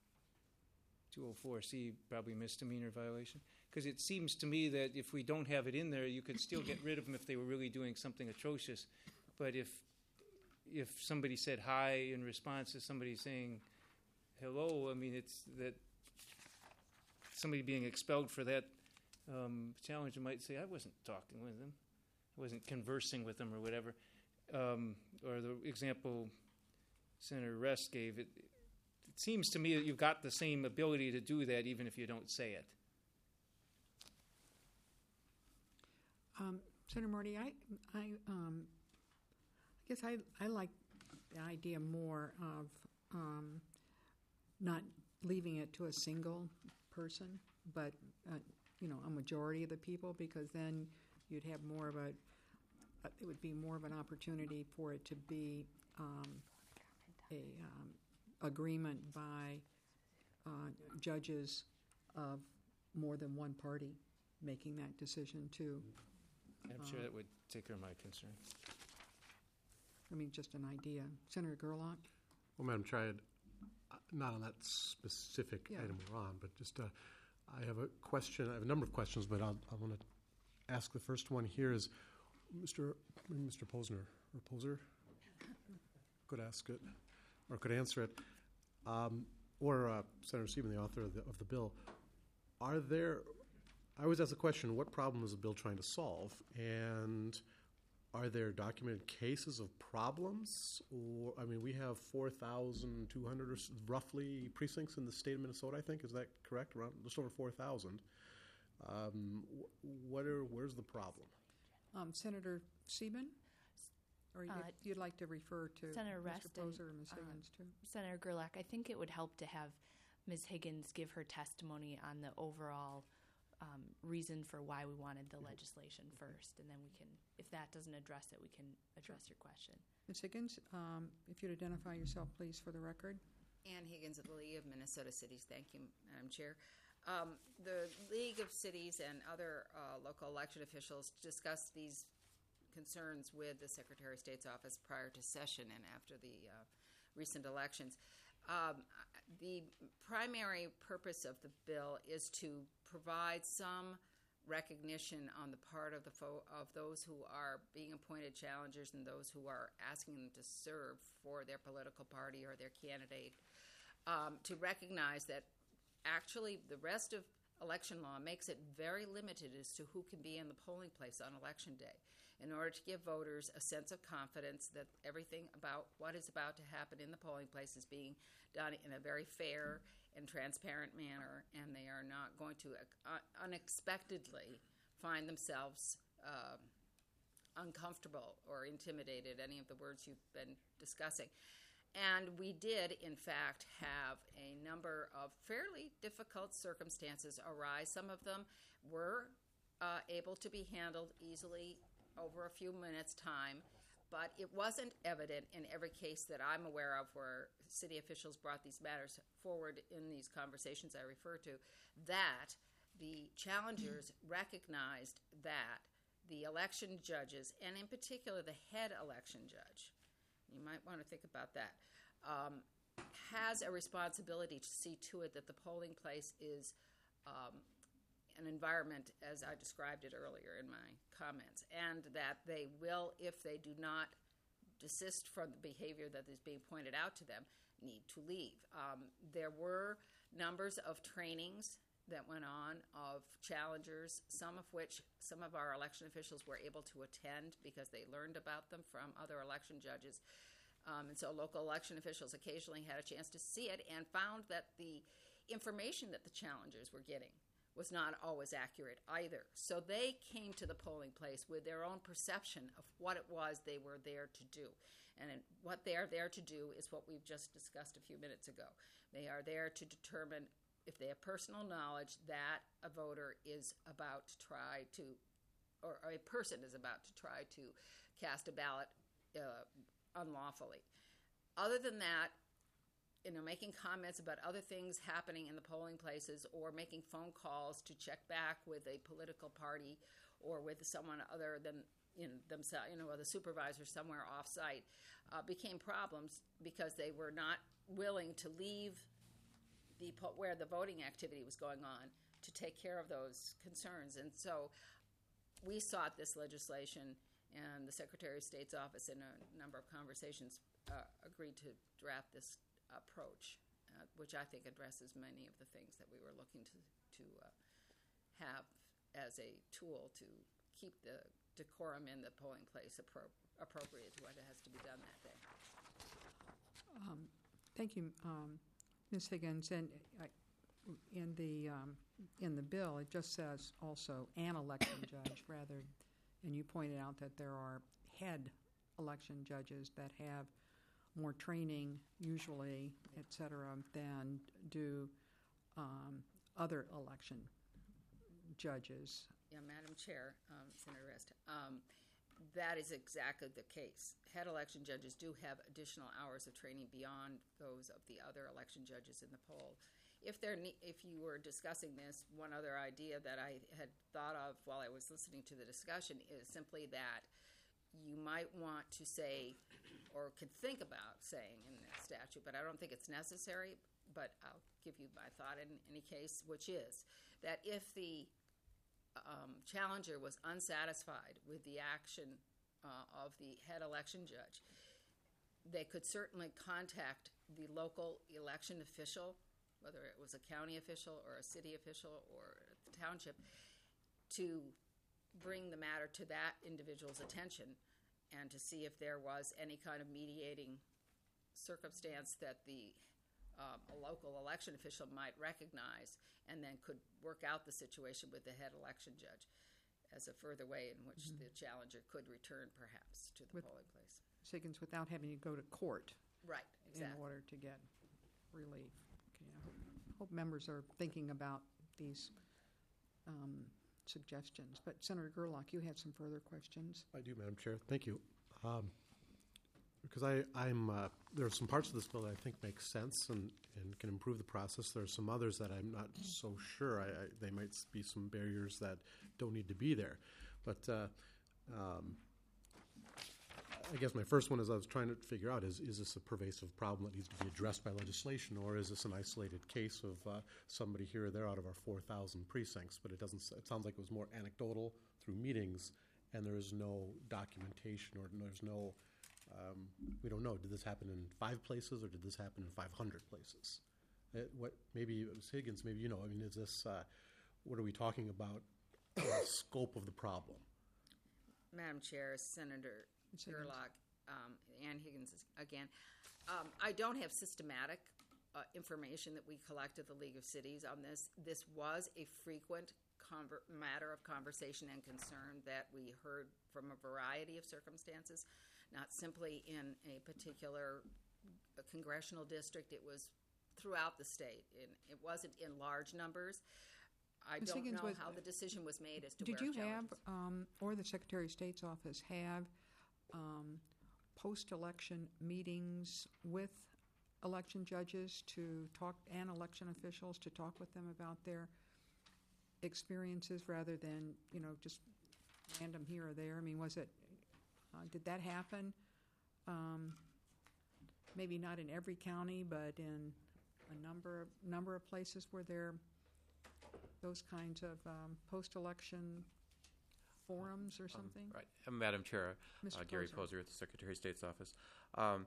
two oh four C probably misdemeanor violation? Because it seems to me that if we don't have it in there, you could still get rid of them if they were really doing something atrocious. But if if somebody said hi in response to somebody saying hello, I mean, it's that somebody being expelled for that um, challenger might say, I wasn't talking with them. I wasn't conversing with them or whatever. Um, or the example Senator Rest gave, it, it seems to me that you've got the same ability to do that even if you don't say it. Um, Senator Marty, I, I, um, I guess I, I like the idea more of um, not leaving it to a single person, but uh, you know, a majority of the people, because then you'd have more of a, uh, it would be more of an opportunity for it to be um, a um, agreement by uh, judges of more than one party making that decision too. I'm sure that would take care of my concern. I mean, just an idea. Senator Gerlach? Well, Madam Chair, I'd, uh, not on that specific Yeah. item we're on, but just uh, I have a question. I have a number of questions, but I'll, I want to ask the first one here is Mister Mister Posner or Poser could ask it or could answer it. Um, or uh, Senator Seaman, the author of the, of the bill, are there, I always ask the question, what problem is the bill trying to solve? And are there documented cases of problems? Or, I mean, we have four thousand two hundred or s- roughly precincts in the state of Minnesota, I think. Is that correct? Around just over four thousand. Um, wh- what are, where's the problem? Um, Senator Seaman? Or you'd, Uh, you'd like to refer to Senator Mister Rest and, Poser or Miz uh, Higgins, too? Senator Gerlach, I think it would help to have Miz Higgins give her testimony on the overall um, reason for why we wanted the legislation first, and then we can, if that doesn't address it, we can address your question. Miz Higgins, um, if you'd identify yourself, please, for the record. Ann Higgins of the League of Minnesota Cities. Thank you, Madam Chair. Um, the League of Cities and other uh, local election officials discussed these concerns with the Secretary of State's office prior to session and after the uh, recent elections. Um, the primary purpose of the bill is to provide some recognition on the part of the fo- of those who are being appointed challengers and those who are asking them to serve for their political party or their candidate, um, to recognize that actually the rest of election law makes it very limited as to who can be in the polling place on election day, in order to give voters a sense of confidence that everything about what is about to happen in the polling place is being done in a very fair and transparent manner, and they are not going to uh, unexpectedly find themselves uh, uncomfortable or intimidated, any of the words you've been discussing. And we did, in fact, have a number of fairly difficult circumstances arise. Some of them were uh, able to be handled easily over a few minutes' time, but it wasn't evident in every case that I'm aware of where city officials brought these matters forward in these conversations I refer to, that the challengers recognized that the election judges, and in particular the head election judge, you might want to think about that, um, has a responsibility to see to it that the polling place is um, an environment, as I described it earlier in my comments, and that they will, if they do not desist from the behavior that is being pointed out to them, need to leave. Um, there were numbers of trainings that went on of challengers, some of which some of our election officials were able to attend because they learned about them from other election judges. Um, and so local election officials occasionally had a chance to see it and found that the information that the challengers were getting was not always accurate either. So they came to the polling place with their own perception of what it was they were there to do. And what they are there to do is what we've just discussed a few minutes ago. They are there to determine if they have personal knowledge that a voter is about to try to, or a person is about to try to cast a ballot uh, unlawfully. Other than that, you know, making comments about other things happening in the polling places or making phone calls to check back with a political party or with someone other than you know, themselves, you know, or the supervisor somewhere off-site, uh, became problems because they were not willing to leave the po- where the voting activity was going on to take care of those concerns. And so we sought this legislation, and the Secretary of State's office in a number of conversations uh, agreed to draft this approach, uh, which I think addresses many of the things that we were looking to, to uh, have as a tool to keep the decorum in the polling place appro- appropriate to what has to be done that day. Um, thank you, um, Miz Higgins. And I, in the um, in the bill, it just says also an election judge rather, and you pointed out that there are head election judges that have more training, usually, et cetera, than do um, other election judges. Yeah, Madam Chair, um, Senator Rest, um, that is exactly the case. Head election judges do have additional hours of training beyond those of the other election judges in the poll. If there, ne- if you were discussing this, one other idea that I had thought of while I was listening to the discussion is simply that you might want to say, or could think about saying in the statute, but I don't think it's necessary, but I'll give you my thought in any case, which is that if the um, challenger was unsatisfied with the action uh, of the head election judge, they could certainly contact the local election official whether it was a county official or a city official or the township, to bring the matter to that individual's attention and to see if there was any kind of mediating circumstance that the um, a local election official might recognize, and then could work out the situation with the head election judge as a further way in which Mhm. the challenger could return perhaps to the With- polling place. Higgins, without having to go to court Right, in exactly. order to get relief. Okay, I hope, hope members are thinking about these um, suggestions. But Senator Gerlach, you had some further questions. I do, Madam Chair. Thank you. Um, because I, I'm, uh, there are some parts of this bill that I think make sense and, and can improve the process. There are some others that I'm not so sure. I, I, they might be some barriers that don't need to be there. But uh, um, I guess my first one is I was trying to figure out, is, is this a pervasive problem that needs to be addressed by legislation, or is this an isolated case of uh, somebody here or there out of our four thousand precincts? But it doesn't, it sounds like it was more anecdotal through meetings, and there is no documentation, or there's no, um, we don't know, did this happen in five places, or did this happen in five hundred places? Uh, what, maybe, Miz Higgins, maybe you know, I mean, is this, uh, what are we talking about, the scope of the problem? Madam Chair, Senator Miz Higgins. Gerlach, um, Ann Higgins is- again. Um, I don't have systematic uh, information that we collect at the League of Cities on this. This was a frequent conver- matter of conversation and concern that we heard from a variety of circumstances, not simply in a particular uh, congressional district. It was throughout the state. And it wasn't in large numbers. I Miz don't Higgins, know was- how the decision was made as to Did where you challenges. have, um, or the Secretary of State's office have um, post-election meetings with election judges to talk, and election officials to talk with them about their experiences rather than, you know, just random here or there? I mean, was it, uh, did that happen? Um, maybe not in every county, but in a number, number of places where there those kinds of um, post-election forums or something? Right. Uh, Madam Chair, Mister uh, Gary Poser. Poser at the Secretary of State's office. Um,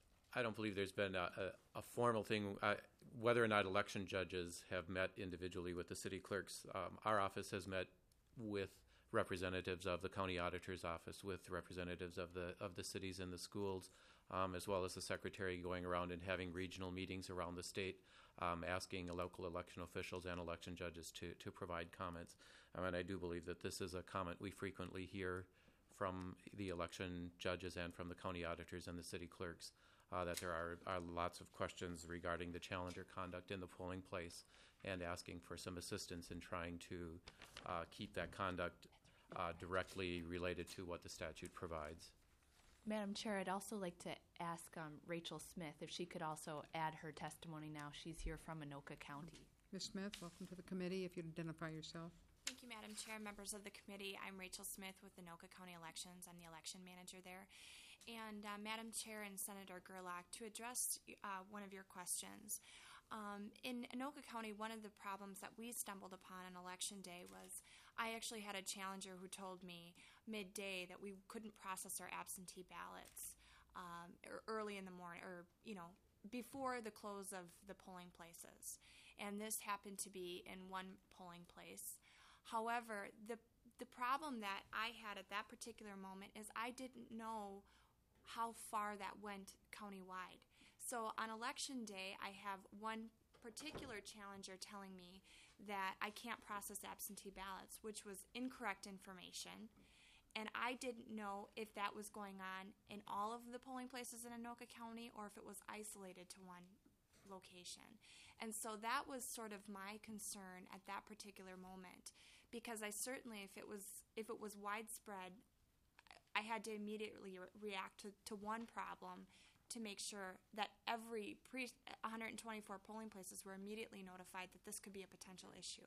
I don't believe there's been a, a, a formal thing, uh, whether or not election judges have met individually with the city clerks. Um, our office has met with representatives of the county auditor's office, with representatives of the of the cities and the schools, um, as well as the secretary going around and having regional meetings around the state, um, asking local election officials and election judges to, to provide comments. Um, and I do believe that this is a comment we frequently hear from the election judges and from the county auditors and the city clerks, uh, that there are, are lots of questions regarding the challenger conduct in the polling place, and asking for some assistance in trying to uh, keep that conduct uh, directly related to what the statute provides. Madam Chair, I'd also like to ask um, Rachel Smith if she could also add her testimony now. She's here from Anoka County. Miz Smith, welcome to the committee. If you'd identify yourself. Thank you, Madam Chair, members of the committee. I'm Rachel Smith with Anoka County Elections. I'm the election manager there. And uh, Madam Chair and Senator Gerlach, to address uh, one of your questions, um, in Anoka County, one of the problems that we stumbled upon on election day was I actually had a challenger who told me midday that we couldn't process our absentee ballots um, or early in the morning, or you know, before the close of the polling places. And this happened to be in one polling place. However, the the problem that I had at that particular moment is I didn't know how far that went countywide. So on election day, I have one particular challenger telling me that I can't process absentee ballots, which was incorrect information. And I didn't know if that was going on in all of the polling places in Anoka County or if it was isolated to one location. And so that was sort of my concern at that particular moment, because I certainly, if it was if it was widespread, I had to immediately re- react to, to one problem to make sure that every pre- one hundred twenty-four polling places were immediately notified that this could be a potential issue.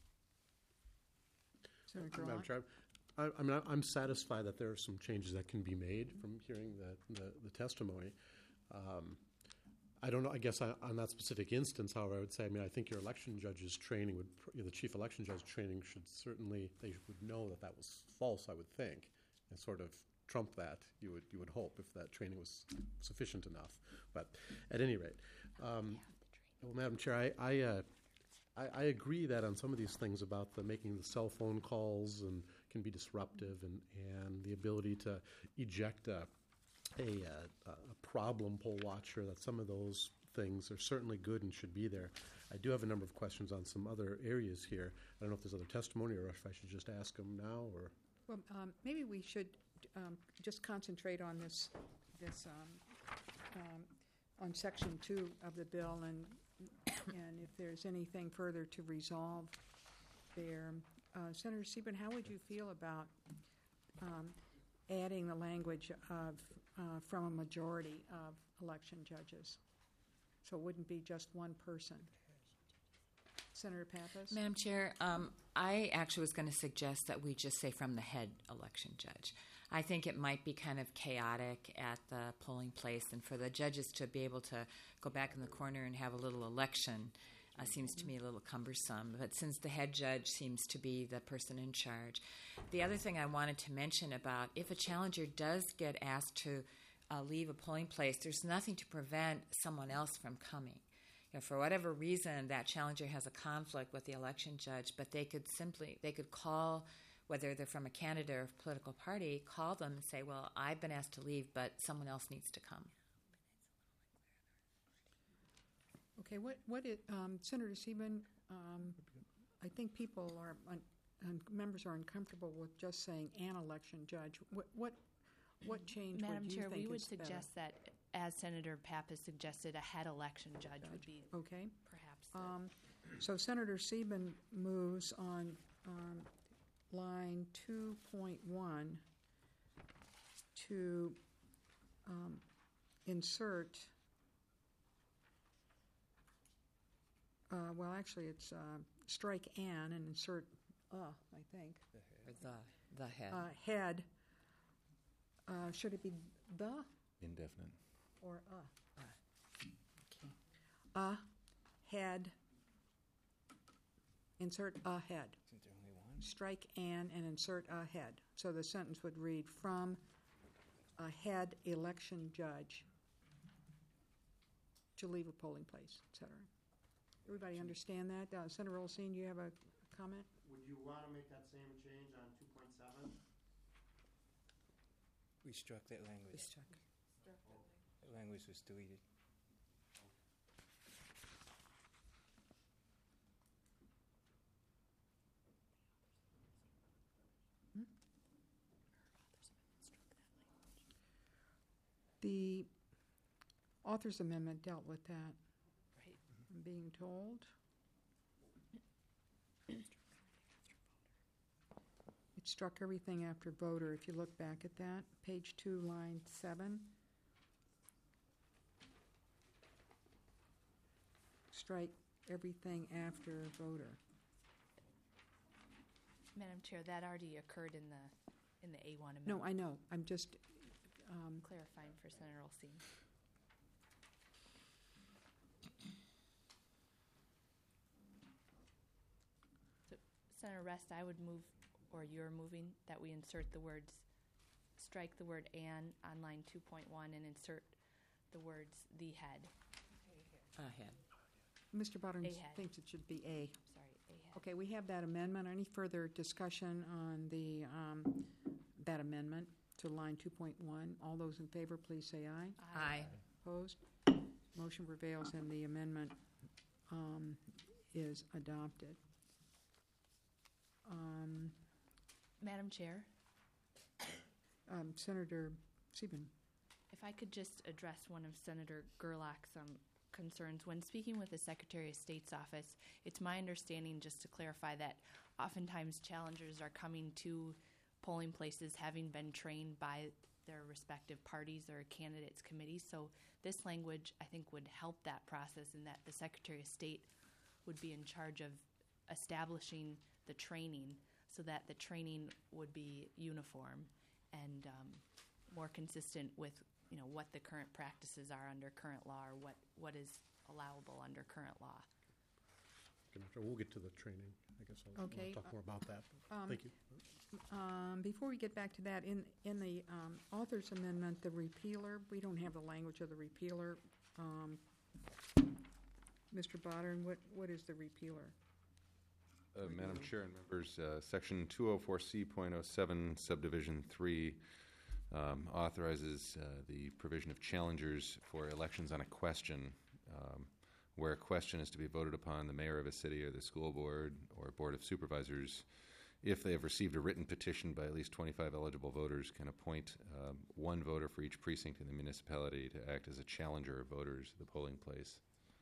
Senator Madam Gerlach? Chair, I, I mean, I'm satisfied that there are some changes that can be made from hearing the, the, the testimony. Um, I don't know, I guess I, on that specific instance, however, I would say, I mean, I think your election judge's training would, you know, the chief election judge's training should certainly, they would know that that was false, I would think, and sort of trump that, you would you would hope, if that training was sufficient enough. But at any rate, um, Well, Madam Chair, I, I, uh, I, I agree that on some of these things about the making the cell phone calls and can be disruptive, and, and the ability to eject a, a, uh, a problem poll watcher, that some of those things are certainly good and should be there. I do have a number of questions on some other areas here. I don't know if there's other testimony or if I should just ask them now, or... Well, um, maybe we should um, just concentrate on this, this um, um, on section two of the bill, and and if there's anything further to resolve there. Uh, Senator Sieben, how would you feel about um, adding the language of uh, from a majority of election judges, so it wouldn't be just one person? Senator Pappas? Madam Chair, um, I actually was going to suggest that we just say from the head election judge. I think it might be kind of chaotic at the polling place, and for the judges to be able to go back in the corner and have a little election uh, seems to me a little cumbersome. But since the head judge seems to be the person in charge. The other thing I wanted to mention about if a challenger does get asked to uh, leave a polling place, there's nothing to prevent someone else from coming. You know, for whatever reason, that challenger has a conflict with the election judge, but they could simply, they could call, whether they're from a candidate or a political party, call them and say, well, I've been asked to leave, but someone else needs to come. Okay, what, what it, um, Senator Sieben, um, I think people are, un, un, members are uncomfortable with just saying an election judge. What, what, what change Madam would you Chair, think we would is better? suggest that, as Senator Pappas suggested, a head election judge, would be Okay. perhaps. the- Um, so Senator Sieben moves on um, line two point one to um, insert, uh, well, actually, it's uh, strike "an" and insert "uh," I think. Or the, the head. Uh, head. Uh, should it be the Indefinite. or "a"? Okay. A head. Insert "a head." Strike "an" and insert "a head." So the sentence would read, from a head election judge to leave a polling place, et cetera. Everybody understand that? Uh, Senator Olsen, you have a comment? Would you want to make that same change on two point seven? We struck that language. We struck. That language was deleted. The author's amendment dealt with that. Right. I'm being told. It struck everything after voter. If you look back at that, page two, line seven. Strike everything after voter. Madam Chair, that already occurred in the, in the A one No, amendment. I know. I'm just, um, Clarifying for Senator Olsen. So, Senator Rest, I would move, or you're moving, that we insert the words, strike the word "and" on line two point one and insert the words "the head." A head. Mister Butters A head. thinks it should be A. Sorry, "a head." Okay, we have that amendment. Any further discussion on the, um, that amendment to line two point one? All those in favor, please say aye. Aye. Opposed? Motion prevails and the amendment um, is adopted. Um, Madam Chair, um, Senator Sieben. if I could just address one of Senator Gerlach's um, concerns. When speaking with the Secretary of State's office, it's my understanding, just to clarify, that oftentimes challengers are coming to polling places having been trained by their respective parties or candidates committees. So this language, I think, would help that process, in that the Secretary of State would be in charge of establishing the training, so that the training would be uniform and um, more consistent with, you know, what the current practices are under current law, or what, what is allowable under current law. We'll get to the training. I guess I'll, Okay, I'll talk more about that. um, Thank you. Um, Before we get back to that, in, in the um, author's amendment, the repealer, we don't have the language of the repealer. Um, Mister Bodern, what, what is the repealer? Uh, Madam Chair and members, uh, Section two oh four C point oh seven subdivision three um, authorizes uh, the provision of challengers for elections on a question, um, where a question is to be voted upon. The mayor of a city or the school board or board of supervisors, if they have received a written petition by at least twenty-five eligible voters, can appoint um, one voter for each precinct in the municipality to act as a challenger of voters at the polling place.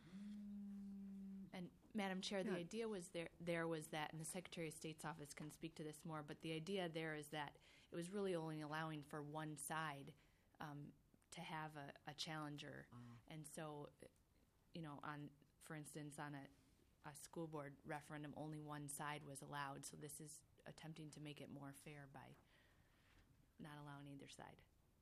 And Madam Chair, the Yeah. idea was there, there was that, and the Secretary of State's office can speak to this more, but the idea there is that it was really only allowing for one side um, to have a, a challenger. And so, you know, on, for instance, on a, a school board referendum, only one side was allowed. So this is attempting to make it more fair by not allowing either side.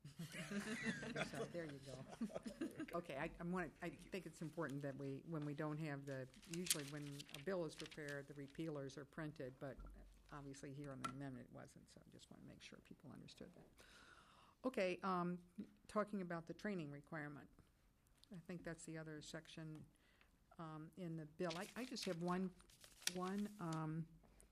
So, there you go. Okay, I, I'm want, I think it's important that we, when we don't have the, usually when a bill is prepared, the repealers are printed, but obviously here on the amendment it wasn't, so I just want to make sure people understood that. Okay, um, talking about the training requirement. I think that's the other section um, in the bill. I, I just have one, one, um,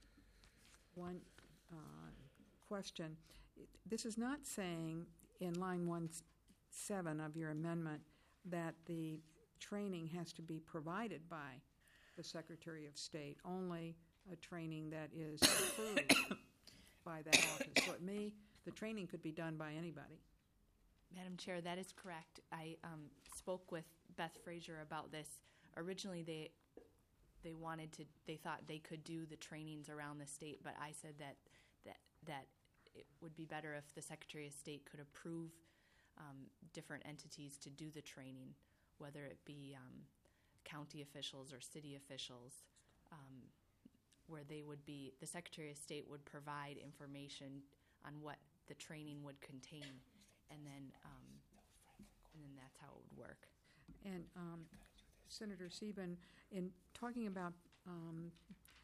one uh, question. This is not saying in line one seven of your amendment that the training has to be provided by the Secretary of State, only a training that is approved by that office. So it may, the training could be done by anybody. Madam Chair, that is correct. I um, spoke with Beth Frazier about this. Originally, they they wanted to, they thought they could do the trainings around the state, but I said that that that it would be better if the Secretary of State could approve um, different entities to do the training, whether it be um, county officials or city officials, um, where they would be, the Secretary of State would provide information on what the training would contain, and then um, and then that's how it would work. And um, Senator Sieben, in talking about um,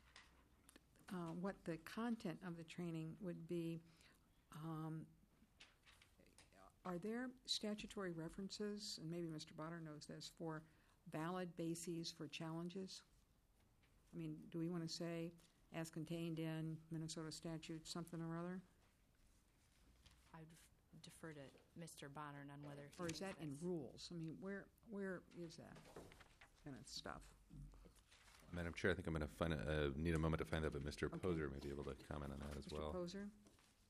uh, what the content of the training would be, um, are there statutory references, and maybe Mister Botter knows this, for valid bases for challenges? I mean, do we want to say, as contained in Minnesota statute, something or other? I would f- defer to Mister Bonner on whether he Or is that in has- rules? I mean, where where is that kind of stuff? Madam Chair, I think I'm going to find a, uh, need a moment to find that, but Mister Okay. Poser may be able to comment on that as well. Mister Poser?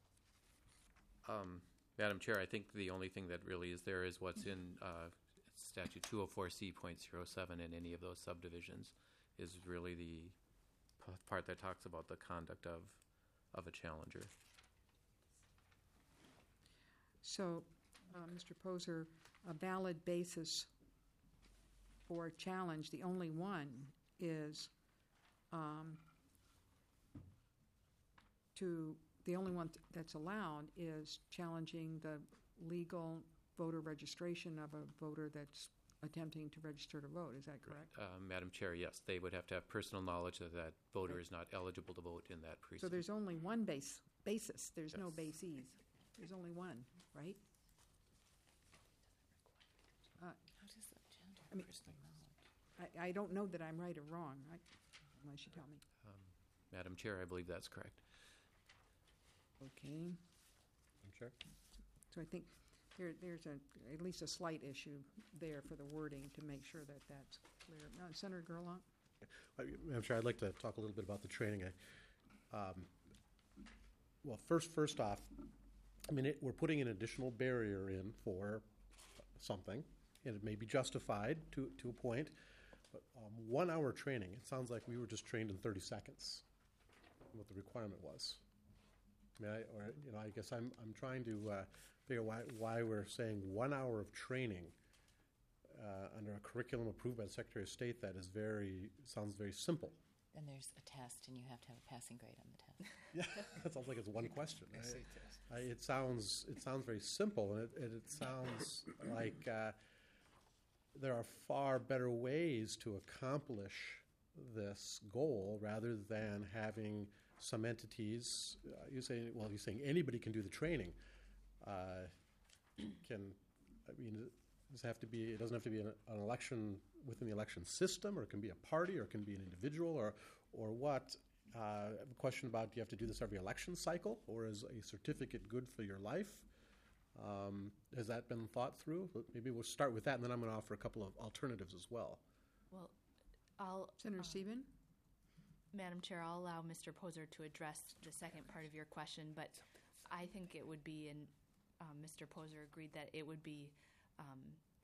Um, Madam Chair, I think the only thing that really is there is what's in uh, statute two oh four C point oh seven in any of those subdivisions is really the p- part that talks about the conduct of of a challenger. So, uh, Mister Poser, a valid basis for challenge, the only one is um, to, the only one th- that's allowed is challenging the legal voter registration of a voter that's attempting to register to vote. Is that correct? Uh, Madam Chair, yes, they would have to have personal knowledge that that voter is not eligible to vote in that precinct. So there's only one base, basis. There's no Yes. bases. There's only one, right? Uh, How does the gender I mean- personal knowledge? I, I don't know that I'm right or wrong, I- unless you tell me. Um, Madam Chair, I believe that's correct. Okay. I'm sure. So I think there, there's a, at least a slight issue there for the wording to make sure that that's clear. Now, Senator Gerlach? I- Madam Chair, I'd like to talk a little bit about the training. I, um, well, first, first off, I mean, it, we're putting an additional barrier in for something, and it may be justified to, to a point, but um, one hour training, it sounds like we were just trained in thirty seconds, what the requirement was. I mean, I, or, you know, I guess I'm, I'm trying to uh, figure out why, why we're saying one hour of training uh, under a curriculum approved by the Secretary of State that is very, sounds very simple. Then there's a test, and you have to have a passing grade on the test. Yeah, that sounds like it's one question. I, I, it sounds it sounds very simple, and it, it, it sounds like uh, there are far better ways to accomplish this goal rather than having some entities. Uh, you say, well, you're saying anybody can do the training. Uh, can I mean, Does it have to be? It doesn't have to be an, an election within the election system, or it can be a party, or it can be an individual, or or what? Uh, I have a question about: do you have to do this every election cycle, or is a certificate good for your life? Um, has that been thought through? Maybe we'll start with that, and then I'm going to offer a couple of alternatives as well. Well, I'll Senator uh, Sieben? Madam Chair, I'll allow Mister Poser to address the second part of your question, but I think it would be, and um, Mister Poser agreed that it would be, um,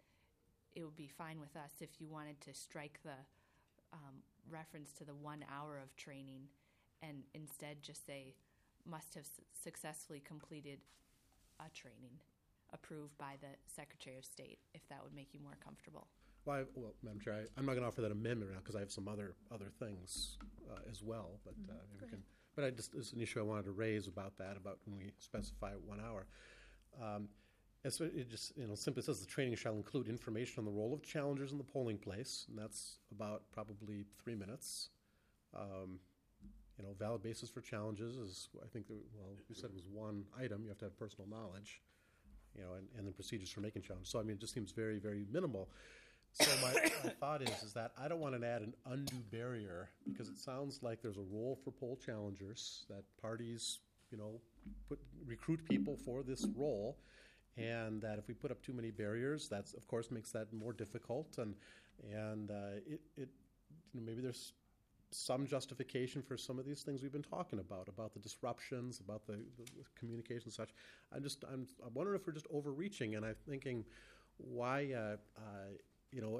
it would be fine with us if you wanted to strike the um, reference to the one hour of training, and instead just say must have su- successfully completed a training approved by the Secretary of State, if that would make you more comfortable. Well, I, well, Madam Chair, I, I'm not going to offer that amendment now because I have some other other things uh, as well. But uh, maybe we can. But I just it's an issue I wanted to raise about that, about when we specify one hour. Um, and so it just you know simply says the training shall include information on the role of challengers in the polling place, and that's about probably three minutes. Um, you know, valid basis for challenges is I think the, well we said it was one item. You have to have personal knowledge, you know, and, and then procedures for making challenges. So I mean, it just seems very very minimal. So my, my thought is is that I don't want to add an undue barrier because it sounds like there's a role for poll challengers, that parties, you know, put recruit people for this role, and that if we put up too many barriers, that's of course makes that more difficult, and and uh, it it you know, maybe there's some justification for some of these things we've been talking about, about the disruptions, about the, the, the communication and such. I'm just I'm I'm wondering if we're just overreaching, and I'm thinking why. Uh, uh, You know,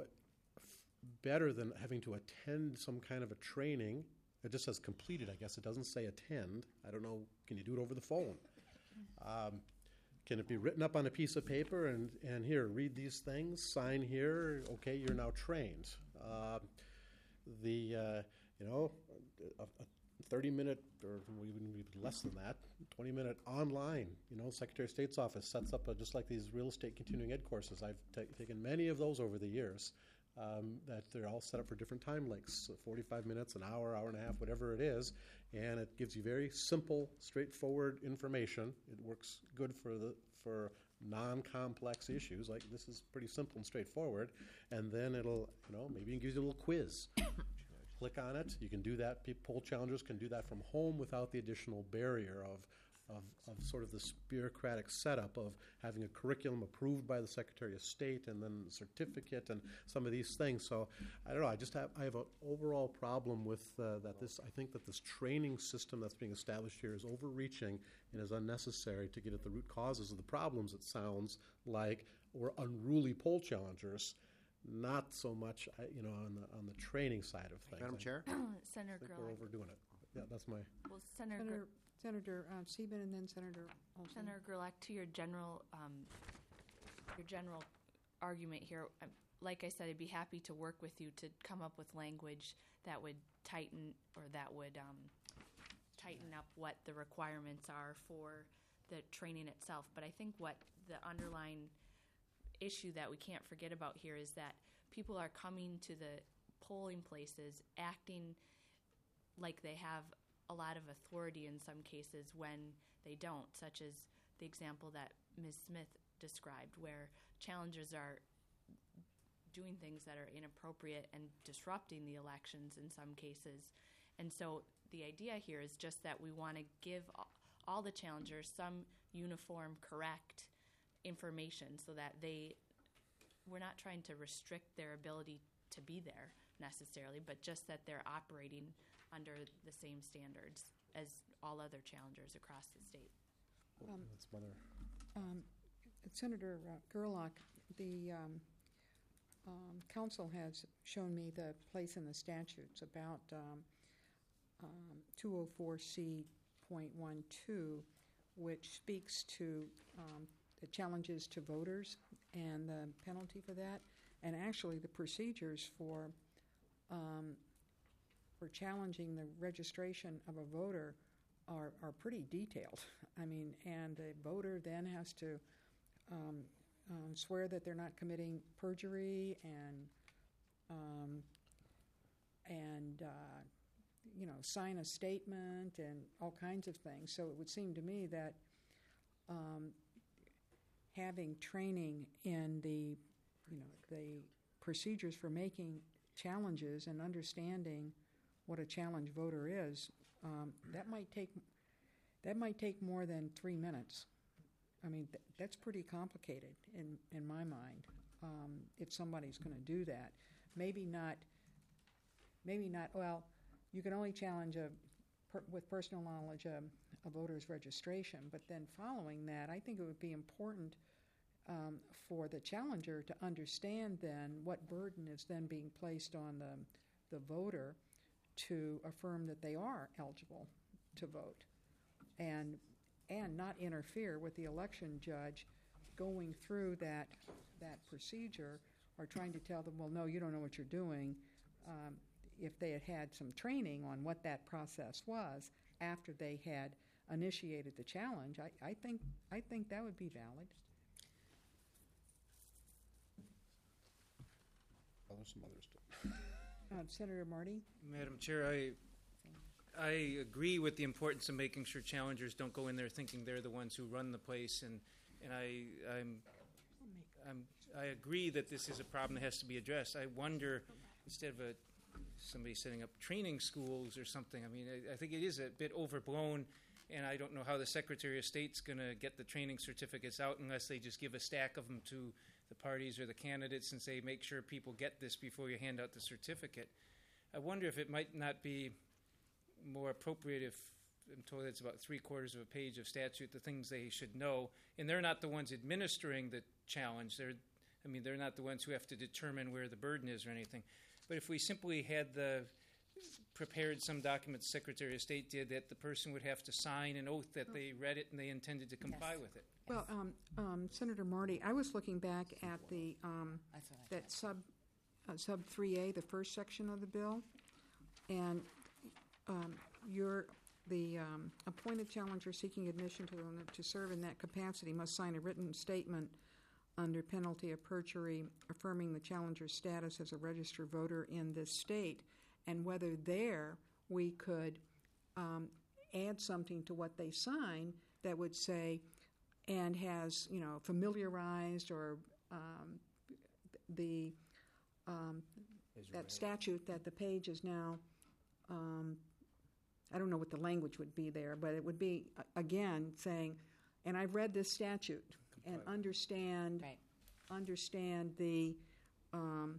better than having to attend some kind of a training. It just says completed, I guess. It doesn't say attend. I don't know. Can you do it over the phone? Um, can it be written up on a piece of paper and, and here, read these things, sign here, okay, you're now trained. Uh, the, uh, you know, a, a thirty-minute, or even less than that, twenty-minute online, you know, Secretary of State's office sets up a, just like these real estate continuing ed courses. I've ta- taken many of those over the years, um, that they're all set up for different time lengths, forty-five minutes, an hour, hour and a half, whatever it is, and it gives you very simple, straightforward information. It works good for the for non-complex issues, like this is pretty simple and straightforward, and then it'll, you know, maybe it gives you a little quiz. Click on it. You can do that. Poll challengers can do that from home without the additional barrier of, of, of sort of this bureaucratic setup of having a curriculum approved by the Secretary of State and then a certificate and some of these things. So I don't know. I just have I have an overall problem with uh, that. This I think that this training system that's being established here is overreaching and is unnecessary to get at the root causes of the problems. It sounds like, or unruly poll challengers. Not so much, uh, you know, on the on the training side of things. Madam Chair? Senator I think Gerlach. we're overdoing it. Yeah, that's my. Well, Senator, Senator, Senator uh, Sieben and then Senator Olson. Senator Gerlach, to your general, um, your general argument here, um, like I said, I'd be happy to work with you to come up with language that would tighten or that would um, tighten up what the requirements are for the training itself. But I think what the underlying issue that we can't forget about here is that people are coming to the polling places acting like they have a lot of authority in some cases when they don't, such as the example that Miz Smith described, where challengers are doing things that are inappropriate and disrupting the elections in some cases. And so the idea here is just that we want to give all the challengers some uniform, correct information so that they, we're not trying to restrict their ability to be there necessarily, but just that they're operating under the same standards as all other challengers across the state. Um, That's mother. Um, Senator uh, Gerlach, the um, um, council has shown me the place in the statutes about um, um, two oh four C point one two, which speaks to um, the challenges to voters and the penalty for that, and actually the procedures for um, for challenging the registration of a voter are, are pretty detailed. I mean, and the voter then has to um, um, swear that they're not committing perjury and um, and uh, you know, sign a statement and all kinds of things. So it would seem to me that um, having training in the you know, the procedures for making challenges and understanding what a challenge voter is, um, that might take that might take more than three minutes. I mean, th- that's pretty complicated in in my mind. Um, if somebody's going to do that, maybe not. Maybe not. Well, you can only challenge a per, with personal knowledge a, a voter's registration, but then following that, I think it would be important um, for the challenger to understand then what burden is then being placed on the the voter to affirm that they are eligible to vote, and and not interfere with the election judge going through that that procedure or trying to tell them, well, no, you don't know what you're doing. Um, if they had had some training on what that process was after they had initiated the challenge, I, I think I think that would be valid. Oh, there's some others too. Uh, Senator Marty? Madam Chair, I I agree with the importance of making sure challengers don't go in there thinking they're the ones who run the place, and and I I'm, I'm I agree that this is a problem that has to be addressed. I wonder, instead of a somebody setting up training schools or something, I mean, I, I think it is a bit overblown, and I don't know how the Secretary of State's going to get the training certificates out unless they just give a stack of them to the parties or the candidates and say, make sure people get this before you hand out the certificate. I wonder if it might not be more appropriate if I'm told it's about three quarters of a page of statute, the things they should know, and they're not the ones administering the challenge. They're, I mean, they're not the ones who have to determine where the burden is or anything. But if we simply had the prepared some documents the Secretary of State did that the person would have to sign an oath that they read it and they intended to comply Yes. with it. Well, um, um, Senator Marty, I was looking back at the um, That's what I that sub uh, sub three A, the first section of the bill, and um, your the um, appointed challenger seeking admission to the, to serve in that capacity must sign a written statement under penalty of perjury affirming the challenger's status as a registered voter in this state, and whether there we could um, add something to what they sign that would say, and has, you know, familiarized or um, the um, that statute that the page is now, um, I don't know what the language would be there, but it would be, uh, again, saying, and I've read this statute and understand Right. understand the um,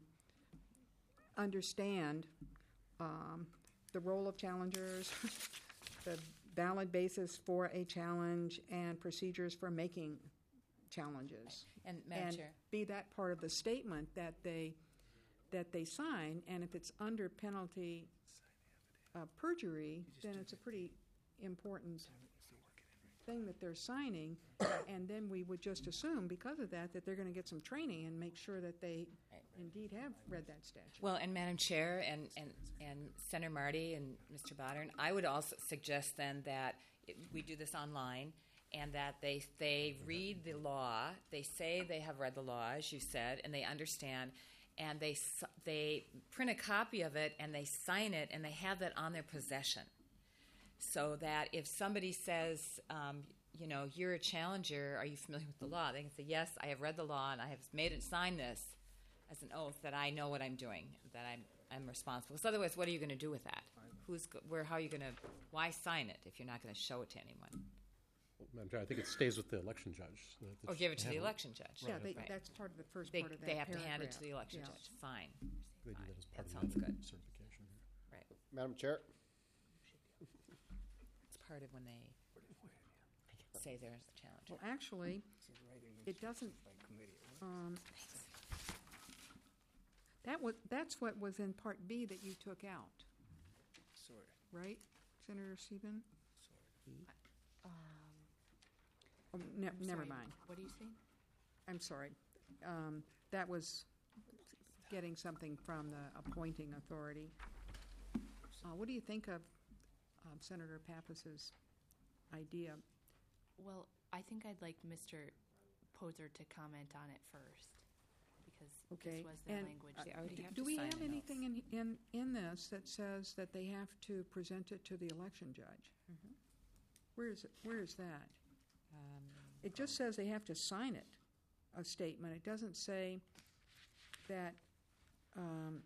understand um, the role of challengers, the valid basis for a challenge, and procedures for making challenges. And Madam and Chair, be that part of the statement that they that they sign. And if it's under penalty of perjury, then it's a pretty important thing that they're signing, and then we would just assume because of that that they're going to get some training and make sure that they indeed have read that statute. well, and Madam Chair and, and, and Senator Marty and Mister Boddern, I would also suggest then that it, we do this online and that they they read the law, they say they have read the law, as you said, and they understand, and they s- they print a copy of it and they sign it and they have that on their possession. So that if somebody says, um, you know, you're a challenger, are you familiar with the law? They can say, yes, I have read the law and I have made it sign this as an oath that I know what I'm doing, that I'm I'm responsible. So otherwise, what are you going to do with that? Who's go- where? How are you going to? Why sign it if you're not going to show it to anyone? Well, Madam Chair, I think it stays with the election judge. so that Or give it to they the have election judge? Yeah, they, Right. that's part of the first They, part of that they have to hand it to paragraph. the election Yeah. judge. Fine. They do Fine. that as part That of sounds the good. certification here. Right. Madam Chair? It's part of when they say there's the challenge. Well, actually, it doesn't. Um, that was that's what was in Part B that you took out, Sort right, Senator Sieben? Um, Oh, ne- I'm never sorry, mind. What are you saying? I'm sorry. Um, that was getting something from the appointing authority. Uh, what do you think of um, Senator Pappas's idea? Well, I think I'd like Mister Poser to comment on it first, because Okay. this was the and, language. uh, They already d- have do to we sign have an oath. anything in, in in this that says that they have to present it to the election judge? Mm-hmm. Where is it? Where is that? Um, It just says they have to sign it, a statement. It doesn't say that, um,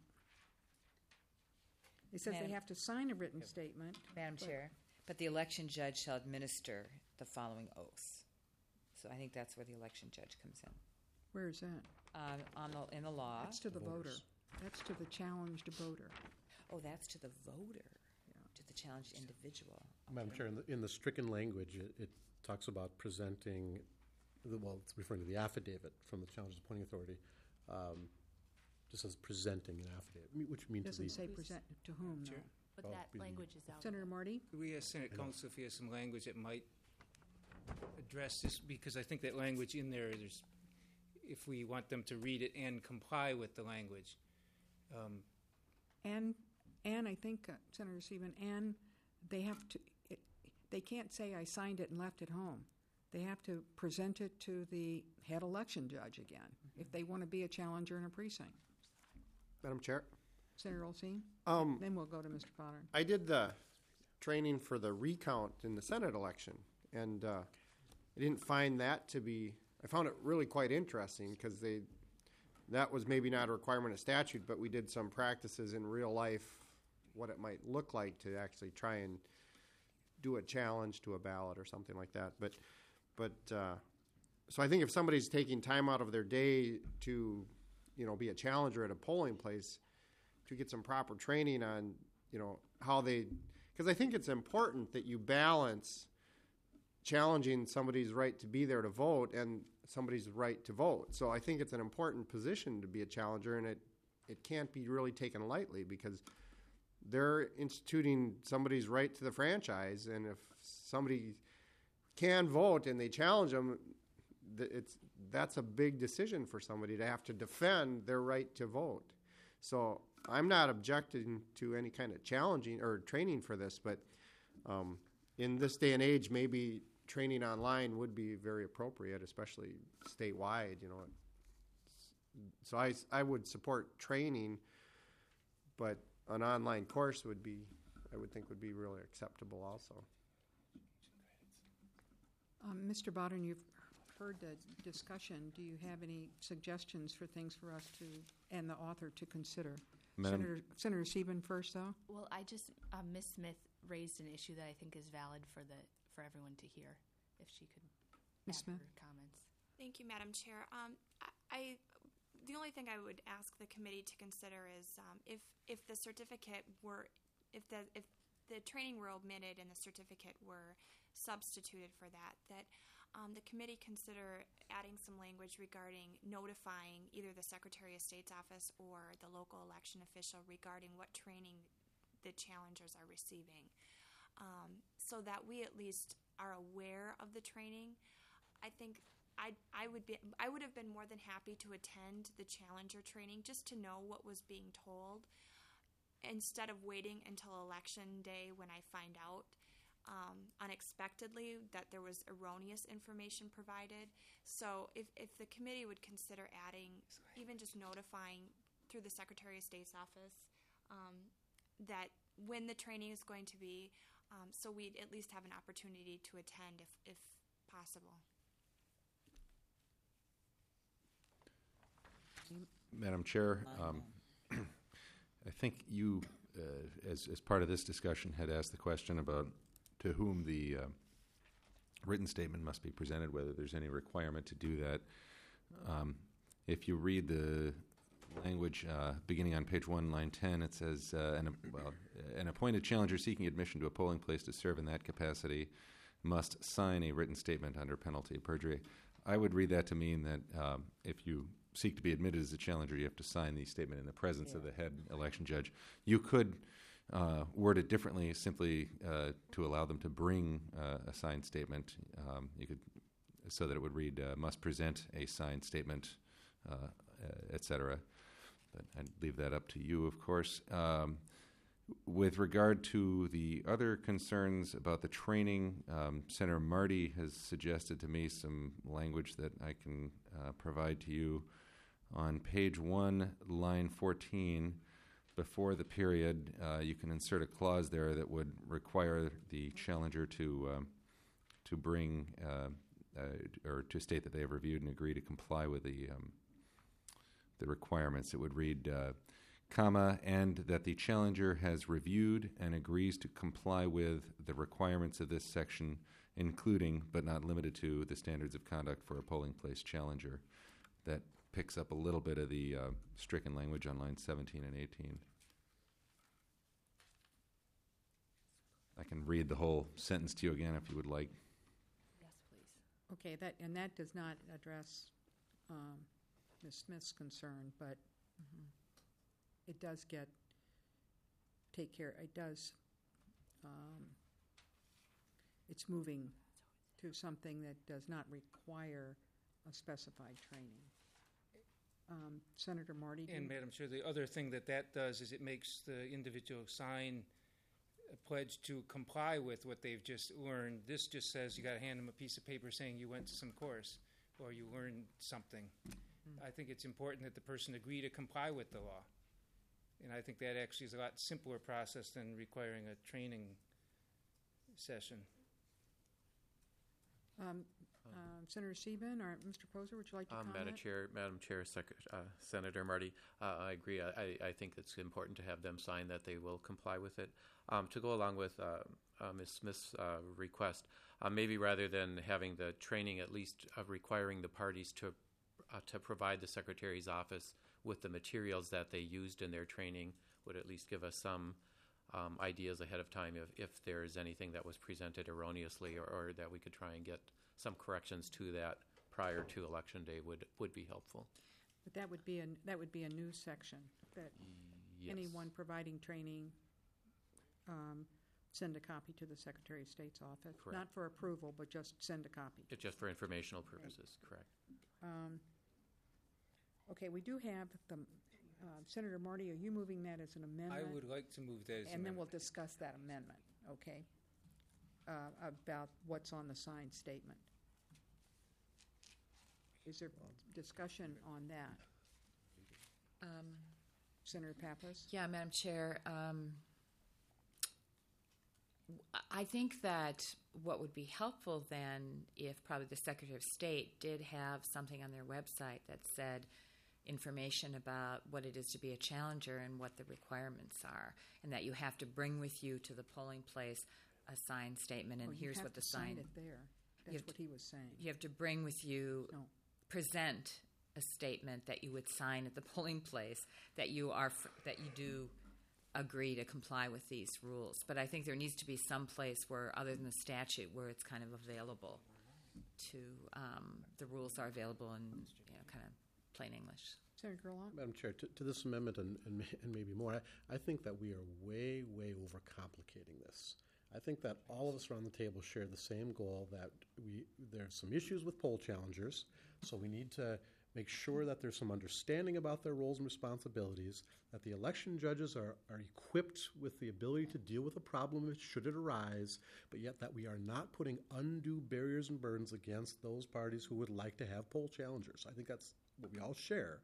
it says they Madam- have to sign a written statement. Madam but- Chair, but the election judge shall administer the following oaths. So I think that's where the election judge comes in. Where is that? Um, on the, in the law. That's to the voter. That's to the challenged voter. Oh, that's to the voter, to the challenged individual. Madam Chair, in the, in the stricken language, it, it talks about presenting, the, well, it's referring to the affidavit from the Challengers Appointing Authority. Um, just says presenting an affidavit, me- which means to Doesn't be. say present to whom, though. But Oh, that be- language is out. Senator Marty? Could we ask Senate Counsel if he has some language that might address this? Because I think that language in there, there's, if we want them to read it and comply with the language. Um, And, and I think, uh, Senator Seaman, and they have to, it, they can't say I signed it and left it home. They have to present it to the head election judge again, if they want to be a challenger in a precinct. Madam Chair? Senator Olsine? Um, Then we'll go to Mister Potter. I did the training for the recount in the Senate election, and uh, I didn't find that to be. I found it really quite interesting because they, that was maybe not a requirement of statute, but we did some practices in real life, what it might look like to actually try and do a challenge to a ballot or something like that. But, but uh, so I think if somebody's taking time out of their day to, you know, be a challenger at a polling place, to get some proper training on, you know, how they, because I think it's important that you balance challenging somebody's right to be there to vote and somebody's right to vote. So I think it's an important position to be a challenger, and it, it can't be really taken lightly because they're instituting somebody's right to the franchise, and if somebody can vote and they challenge them, th- it's that's a big decision for somebody to have to defend their right to vote. So I'm not objecting to any kind of challenging or training for this, but um, in this day and age, maybe training online would be very appropriate, especially statewide. You know, so I I would support training, but an online course would be, I would think, would be really acceptable also. Um, Mister Bowden, you've heard the discussion. Do you have any suggestions for things for us to, and the author to consider? Madam- Senator, Senator Sieben first, though. Well, I just, uh, Miz Smith raised an issue that I think is valid for the, for everyone to hear, if she could Miz add Smith? her comments. Thank you, Madam Chair. Um, I, I, the only thing I would ask the committee to consider is um, if if the certificate were, if the if the training were omitted and the certificate were substituted for that, that um, the committee consider adding some language regarding notifying either the Secretary of State's office or the local election official regarding what training the challengers are receiving, um, so that we at least are aware of the training. I think I I would be I would have been more than happy to attend the challenger training just to know what was being told, instead of waiting until election day when I find out um, unexpectedly that there was erroneous information provided. So if if the committee would consider adding, even just notifying through the Secretary of State's office um, that when the training is going to be, um, so we'd at least have an opportunity to attend if if possible. Madam Chair, um, I think you, uh, as, as part of this discussion, had asked the question about to whom the uh, written statement must be presented, whether there's any requirement to do that. Um, if you read the language uh, beginning on page one, line ten, it says, uh, an, well, an appointed challenger seeking admission to a polling place to serve in that capacity must sign a written statement under penalty of perjury. I would read that to mean that um, if you seek to be admitted as a challenger, you have to sign the statement in the presence of the head election judge. You could uh, word it differently, simply uh, to allow them to bring uh, a signed statement. Um, you could, so that it would read, uh, must present a signed statement, uh, uh, et cetera. But I'd leave that up to you, of course. Um, with regard to the other concerns about the training, um, Senator Marty has suggested to me some language that I can uh, provide to you. On page one, line fourteen, before the period, uh, you can insert a clause there that would require the challenger to um, to bring uh, uh, or to state that they have reviewed and agree to comply with the um, the requirements. It would read, uh, comma, and that the challenger has reviewed and agrees to comply with the requirements of this section, including but not limited to the standards of conduct for a polling place challenger. That picks up a little bit of the uh, stricken language on lines seventeen and eighteen. I can read the whole sentence to you again if you would like. Yes, please. Okay, that, and that does not address um, Miz Smith's concern, but it does get, take care, it does, um, it's moving to something that does not require a specified training. Um, Senator Marty? do And you- Madam Chair, the other thing that that does is it makes the individual sign a pledge to comply with what they've just learned. This just says you got to hand them a piece of paper saying you went to some course or you learned something. I think it's important that the person agree to comply with the law. And I think that actually is a lot simpler process than requiring a training session. Um, um, Senator Sieben or Mister Poser, would you like to Um, comment? Madam Chair, Madam Chair, Sec- uh, Senator Marty, uh, I agree. I, I- I think it's important to have them sign that they will comply with it. Um, to go along with uh, uh, Miz Smith's uh, request, uh, maybe rather than having the training, at least uh, requiring the parties to uh, to provide the Secretary's office with the materials that they used in their training, would at least give us some um, ideas ahead of time if, if there is anything that was presented erroneously, or, or that we could try and get some corrections to that prior to Election Day would, would be helpful. But that would be a, that would be a new section, that Yes. anyone providing training, um, send a copy to the Secretary of State's office. Correct. Not for approval, but just send a copy. It's just for informational purposes, correct. Um, Okay, we do have the, uh, Senator Marty, are you moving that as an amendment? I would like to move that as an And then amendment. we'll discuss that amendment, okay? Uh, About what's on the signed statement. Is there discussion on that? Um, Senator Pappas? Yeah, Madam Chair, um, w- I think that what would be helpful then, if probably the Secretary of State did have something on their website that said information about what it is to be a challenger and what the requirements are, and that you have to bring with you to the polling place a signed statement, and Oh, you here's have what the to sign sign. it there. You That's have what he was saying. You have to bring with you, No. present a statement that you would sign at the polling place that you are f- that you do agree to comply with these rules. But I think there needs to be some place where, other than the statute, where it's kind of available to um, the rules are available in, you know, kind of plain English. Senator Gerlach? Madam Chair, to, to this amendment and, and, ma- and maybe more, I, I think that we are way, way overcomplicating this. I think that all of us around the table share the same goal, that we there's some issues with poll challengers, so we need to make sure that there's some understanding about their roles and responsibilities, that the election judges are, are equipped with the ability to deal with a problem should it arise, but yet that we are not putting undue barriers and burdens against those parties who would like to have poll challengers. I think that's what we all share.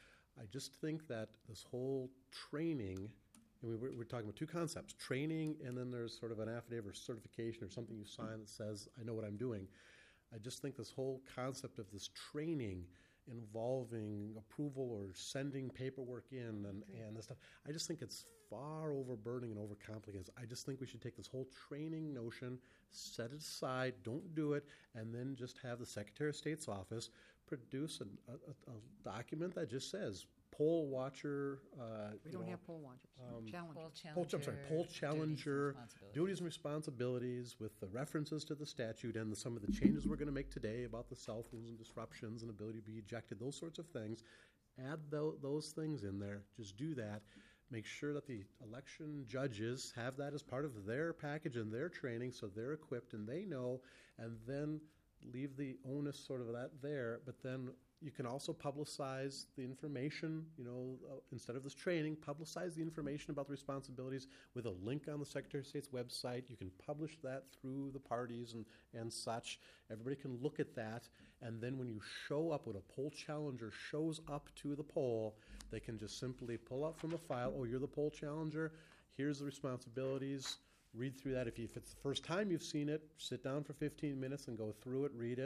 I just think that this whole training, and we, we're, we're talking about two concepts, training, and then there's sort of an affidavit or certification or something you sign that says, I know what I'm doing. I just think this whole concept of this training involving approval or sending paperwork in and, and this stuff, I just think it's far overburdening and overcomplicated. I just think we should take this whole training notion, set it aside, don't do it, and then just have the Secretary of State's office produce a, a, a document that just says poll watcher. Uh, We you don't know, have poll watchers, um, challengers. Poll, I'm sorry, poll challenger duties and responsibilities with the references to the statute and the, some of the changes we're going to make today about the cell phones and disruptions and ability to be ejected, those sorts of things. Add tho- those things in there. Just do that. Make sure that the election judges have that as part of their package and their training so they're equipped and they know, and then leave the onus sort of that there, but then you can also publicize the information, you know, uh, instead of this training, publicize the information about the responsibilities with a link on the Secretary of State's website. You can publish that through the parties and, and such. Everybody can look at that, and then when you show up, when a poll challenger shows up to the poll, they can just simply pull out from a file, oh, you're the poll challenger, here's the responsibilities, read through that. If, you, if it's the first time you've seen it, sit down for fifteen minutes and go through it, read it,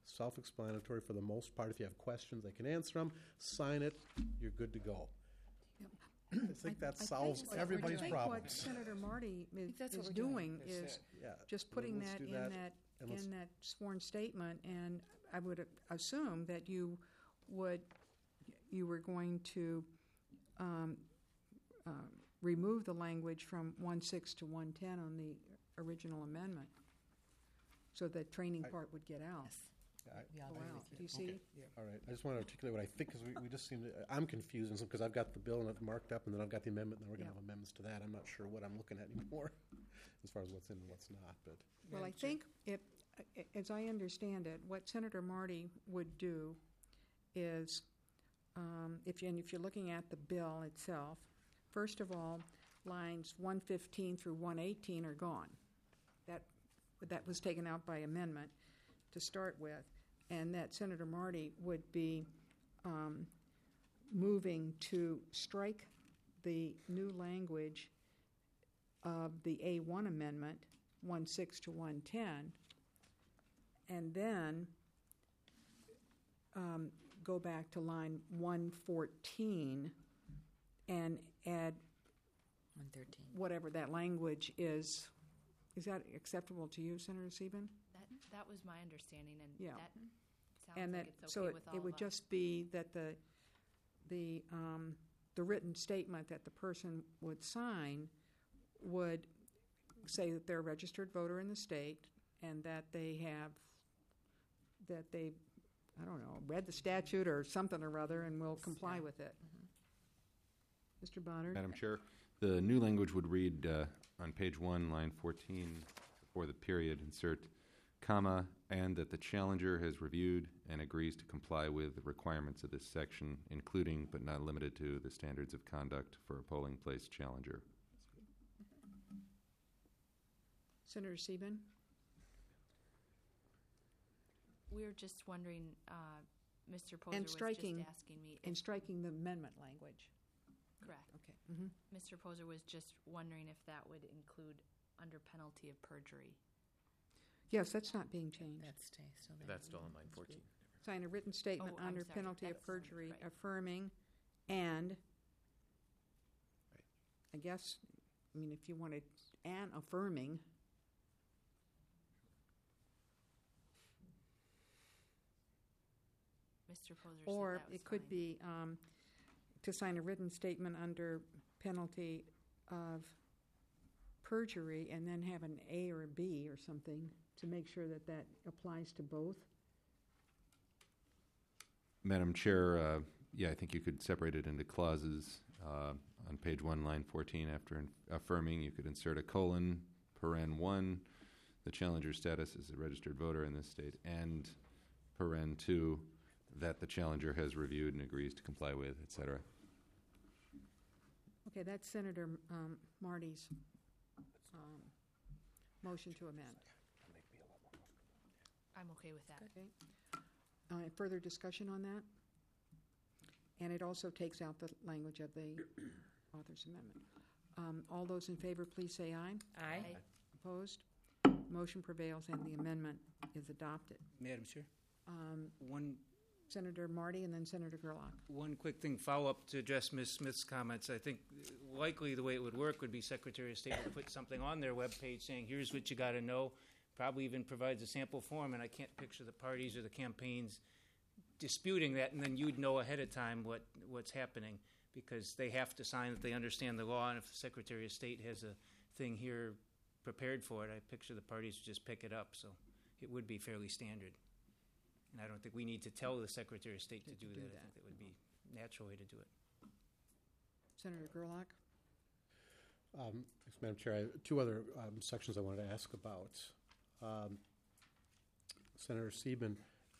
self-explanatory for the most part. If you have questions, they can answer them. Sign it, you're good to go. I think that I solves think what- everybody's I think problems. what Senator Marty is, that's what is we're doing. doing That's is it. Yeah. just putting Let's that do in that, that, and let's- in that sworn statement, and I would assume that you would, you were going to um, uh, remove the language from one six to one ten on the original amendment, so the training I- part would get out. I- We all Go agree out. with Do you. you see? All right, I just want to articulate what I think, because we, we just seem to, I'm confused, because I've got the bill and I've marked up, and then I've got the amendment, and then we're going to Yeah. have amendments to that. I'm not sure what I'm looking at anymore, as far as what's in and what's not, but. Well, I Madam Chair. think, if, as I understand it, what Senator Marty would do is, um, if you, and if you're looking at the bill itself, first of all, lines one fifteen through one eighteen are gone. That, that was taken out by amendment to start with, and that Senator Marty would be um, moving to strike the new language of the A one amendment, one six to one ten, and then um, go back to line one fourteen and add one thirteen. whatever that language is. Is that acceptable to you, Senator Sieben? That, that was my understanding, and Yeah. that sounds And like that, it's so okay it, with all it of would us. just be that the, the, um, the written statement that the person would sign would say that they're a registered voter in the state, and that they have, that they, I don't know, read the statute or something or other, and will comply with it. Mister Bonner? Madam Chair, the new language would read uh, on page one, line fourteen, before the period, insert comma, and that the challenger has reviewed and agrees to comply with the requirements of this section, including but not limited to the standards of conduct for a polling place challenger. Senator Sieben? We were just wondering, uh, Mister Poser And was striking- just asking me. And if- striking the amendment language. Correct. Okay. Mhm. Mister Poser was just wondering if that would include under penalty of perjury. Yes, that's not being changed. That's stay, still there. That's still on line fourteen. Sign a written statement Oh, I'm under sorry. penalty of That's- perjury right. affirming and, I guess, I mean, if you wanted, and affirming, Mister Poser said or that was it could fine. be um, to sign a written statement under penalty of perjury and then have an A or a B or something to make sure that that applies to both. Madam Chair, uh, yeah, I think you could separate it into clauses. Uh, on page one, line fourteen, after in- affirming, you could insert a colon, paren one, the challenger's status as a registered voter in this state, and paren two, that the challenger has reviewed and agrees to comply with, et cetera. Okay, that's Senator um, Marty's um, motion to amend. I'm okay with that. Okay. Uh, Further discussion on that? And it also takes out the language of the author's amendment. Um, All those in favor, please say aye. Aye. Opposed? Motion prevails and the amendment is adopted. Madam Chair, Um, one Senator Marty and then Senator Gerlach. One quick thing, follow-up to address Miz Smith's comments. I think likely the way it would work would be Secretary of State would put something on their webpage saying, here's what you got to know, probably even provides a sample form, and I can't picture the parties or the campaigns disputing that, and then you'd know ahead of time what, what's happening, because they have to sign that they understand the law, and if the Secretary of State has a thing here prepared for it, I picture the parties would just pick it up, so it would be fairly standard. And I don't think we need to tell the Secretary of State to To do do that. that. I think that would be a natural way to do it. Senator Gerlach? Um, yes, Madam Chair, I have two other um, sections I wanted to ask about. Um, Senator Sieben,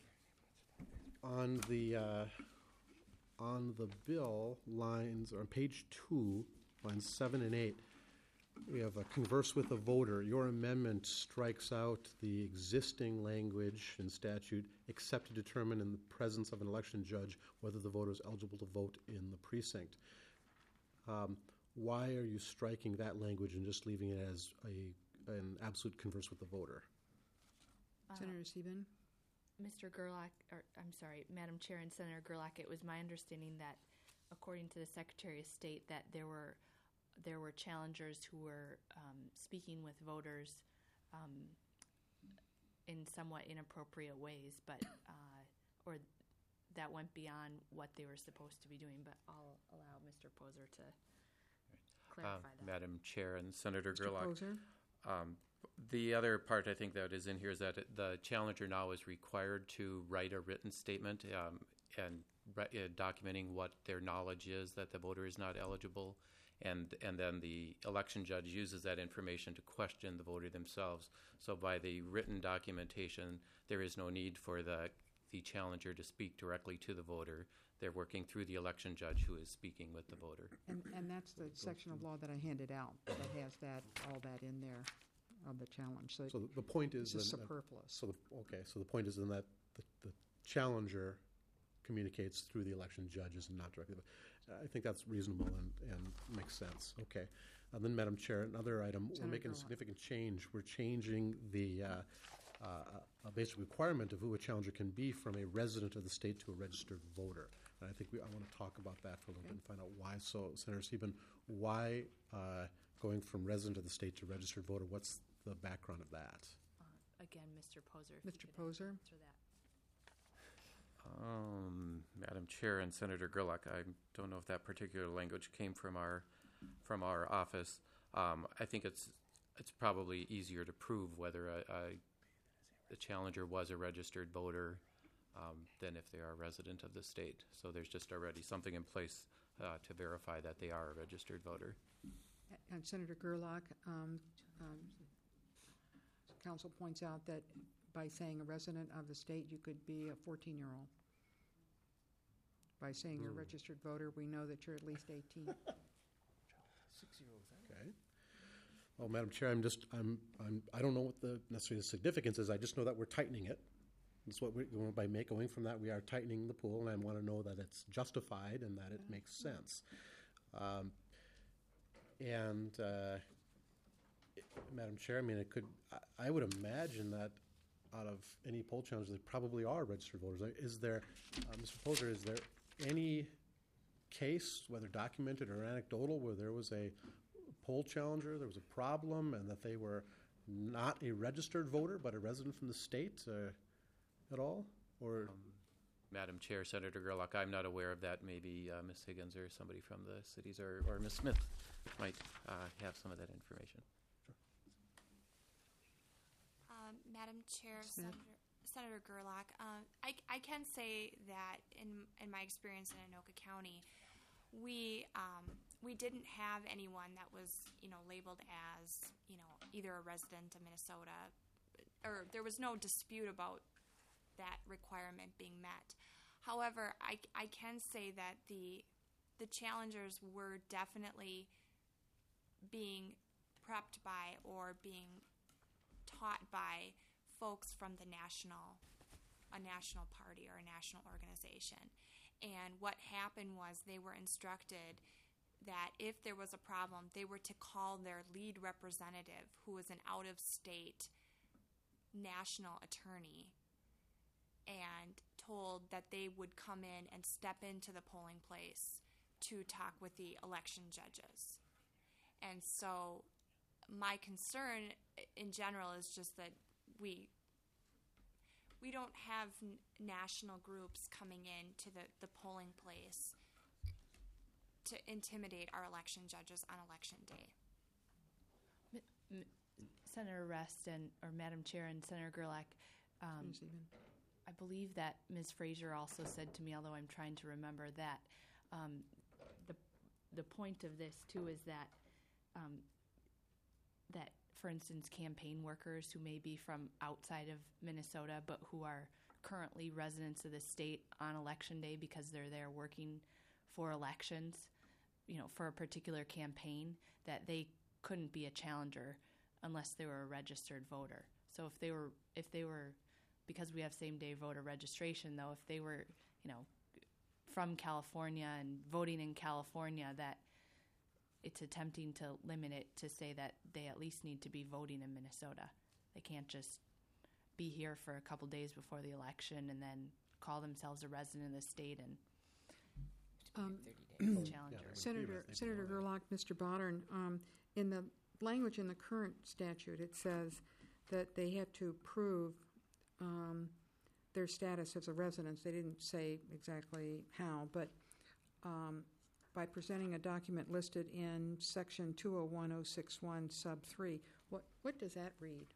on the uh, on the bill lines, or on page two, lines seven and eight, we have a converse with a voter. Your amendment strikes out the existing language in statute, except to determine in the presence of an election judge whether the voter is eligible to vote in the precinct. Um, why are you striking that language and just leaving it as a an absolute converse with the voter? Uh, Senator Sieben? Mister Gerlach, or I'm sorry, Madam Chair and Senator Gerlach, it was my understanding that, according to the Secretary of State, that there were there were challengers who were um, speaking with voters um, in somewhat inappropriate ways, but uh, or that went beyond what they were supposed to be doing. But I'll allow Mister Poser to clarify Uh, that. Madam Chair and Senator Mister Gerlach. Poser? Um, the other part I think that is in here is that it- the challenger now is required to write a written statement um, and ri- uh, documenting what their knowledge is that the voter is not eligible, and and then the election judge uses that information to question the voter themselves. So by the written documentation, there is no need for the the challenger to speak directly to the voter. They're working through the election judge who is speaking with the voter. And, and that's the section of law that I handed out that has that, all that in there of the challenge. So So the- the point is it's then that- superfluous. So, the, okay, so the point is then that the, the challenger communicates through the election judges and not directly. I think that's reasonable and, and makes sense. Okay. And then, Madam Chair, another item, we're Senator making a Gerlach. significant change. We're changing the uh, uh, a basic requirement of who a challenger can be from a resident of the state to a registered voter. And I think we, I want to talk about that for a little bit and find out why. So, Senator Sieben, why uh, going from resident of the state to registered voter? What's the background of that? Uh, again, Mister Poser. if you Mister could Poser? answer that. Um, Madam Chair and Senator Gerlach, I don't know if that particular language came from our from our office. Um, I think it's it's probably easier to prove whether a, a, a challenger was a registered voter um, than if they are a resident of the state. So there's just already something in place uh, to verify that they are a registered voter. And Senator Gerlach, um, um, council points out that by saying a resident of the state, you could be a fourteen-year-old. By saying you're a registered voter, we know that you're at least eighteen. Okay. Well, Madam Chair, I'm just, I'm, I'm, I don't know what the necessarily the significance is. I just know that we're tightening it. That's what we're, by make, going from that, we are tightening the pool, and I want to know that it's justified and that it makes sense. Um, and, uh, Madam Chair, I mean, it could, I, I would imagine that out of any poll challenge, there probably are registered voters. Is there, uh, Mister Poser, is there any case, whether documented or anecdotal, where there was a poll challenger, there was a problem, and that they were not a registered voter but a resident from the state uh, at all? Or Um, Madam Chair, Senator Gerlach, I'm not aware of that. Maybe uh, Miz Higgins or somebody from the cities or, or Miz Smith might uh, have some of that information. Um, Madam Chair, Smith. Senator, Senator Gerlach, um, I, I can say that in in my experience in Anoka County, we um, we didn't have anyone that was you know labeled as you know either a resident of Minnesota, or there was no dispute about that requirement being met. However, I, I can say that the the challengers were definitely being prepped by or being taught by folks from the national, a national party or a national organization. And what happened was they were instructed that if there was a problem, they were to call their lead representative, who was an out-of-state national attorney, and told that they would come in and step into the polling place to talk with the election judges. And so my concern in general is just that we we don't have n- national groups coming in to the, the polling place to intimidate our election judges on election day. M- M- Senator Rest and or Madam Chair and Senator Gerlach, um, Miz Sieben? I believe that Miz Fraser also said to me, although I'm trying to remember, that um, the the point of this too is that um, that, for instance, campaign workers who may be from outside of Minnesota but who are currently residents of the state on election day because they're there working for elections, you know, for a particular campaign, that they couldn't be a challenger unless they were a registered voter. So if they were, if they were, because we have same-day voter registration, though, if they were, you know, from California and voting in California, that it's attempting to limit it to say that they at least need to be voting in Minnesota. They can't just be here for a couple days before the election and then call themselves a resident of the state and Um, challenger. Senator Senator Gerlach, Mister Bodern, um, in the language in the current statute, it says that they have to prove um, their status as a resident. They didn't say exactly how, but um, by presenting a document listed in Section two oh one oh six one Sub three, what what does that read?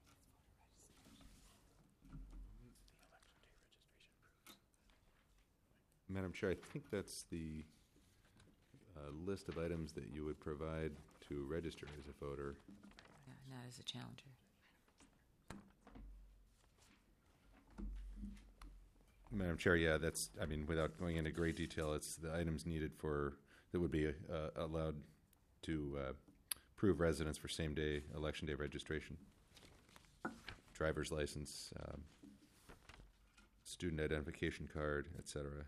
Madam Chair, I think that's the uh, list of items that you would provide to register as a voter. Yeah, not as a challenger. Madam Chair, yeah, that's, I mean, without going into great detail, it's the items needed for, that would be uh, allowed to uh, prove residence for same-day, election day registration. Driver's license, um, student identification card, et cetera.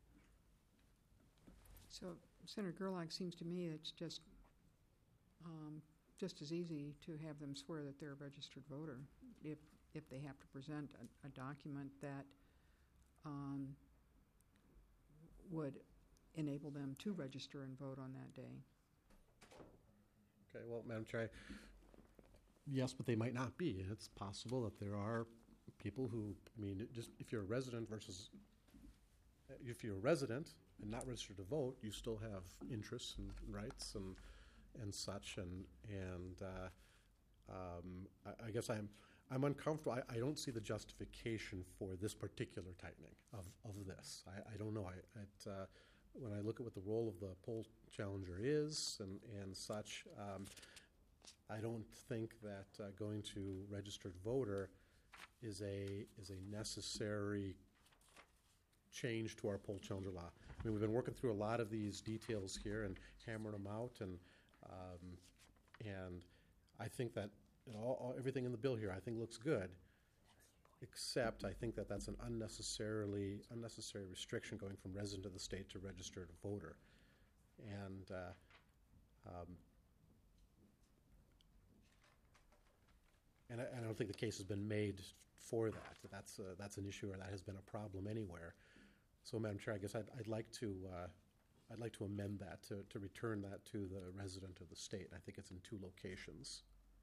So Senator Gerlach, seems to me it's just um, just as easy to have them swear that they're a registered voter if if they have to present a, a document that um, would enable them to register and vote on that day. Okay, well, Madam Chair, I- yes, but they might not be. It's possible that there are people who, I mean, it just if you're a resident versus, if you're a resident and not registered to vote, you still have interests and rights and and such, and and uh, um, I, I guess I'm I'm uncomfortable. I, I don't see the justification for this particular tightening of, of this. I, I don't know. I it, uh, when I look at what the role of the poll challenger is and and such, um, I don't think that uh, going to registered voter is a is a necessary change to our poll challenger law. I mean, we've been working through a lot of these details here and hammering them out, and um, and I think that it all, all everything in the bill here I think looks good, except I think that that's an unnecessarily unnecessary restriction going from resident of the state to registered voter, and uh, um, and I, and I don't think the case has been made for that. That's uh, that's an issue, or that has been a problem anywhere. So, Madam Chair, I guess I'd, I'd like to uh, I'd like to amend that to, to return that to the resident of the state. I think it's in two locations.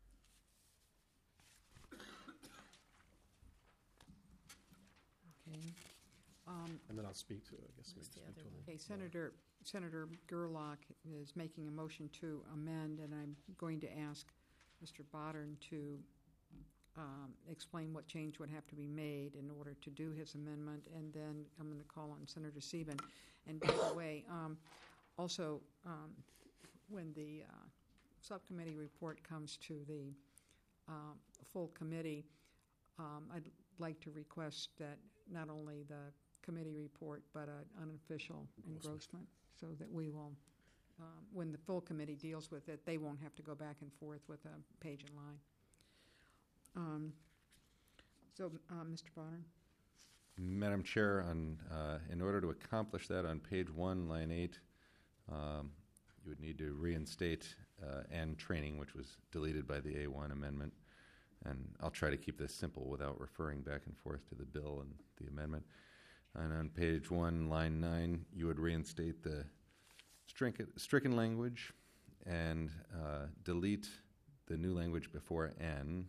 Okay. Um, And then I'll speak to, I guess, maybe What's the speak other to one? them. Okay, Senator, Senator Gerlach is making a motion to amend, and I'm going to ask Mister Bodern to um, explain what change would have to be made in order to do his amendment, and then I'm going to call on Senator Sieben. And by the way, um, also, um, when the uh, subcommittee report comes to the uh, full committee, um, I'd like to request that not only the committee report, but an unofficial engrossment, so that we will, um, when the full committee deals with it, they won't have to go back and forth with a page and line. Um, so, uh, Mister Bodern? Madam Chair, on, uh, in order to accomplish that, on page one, line eight, um, you would need to reinstate uh, and training, which was deleted by the A one amendment. And I'll try to keep this simple without referring back and forth to the bill and the amendment. And on page one, line nine, you would reinstate the stricken, stricken language and uh, delete the new language before N.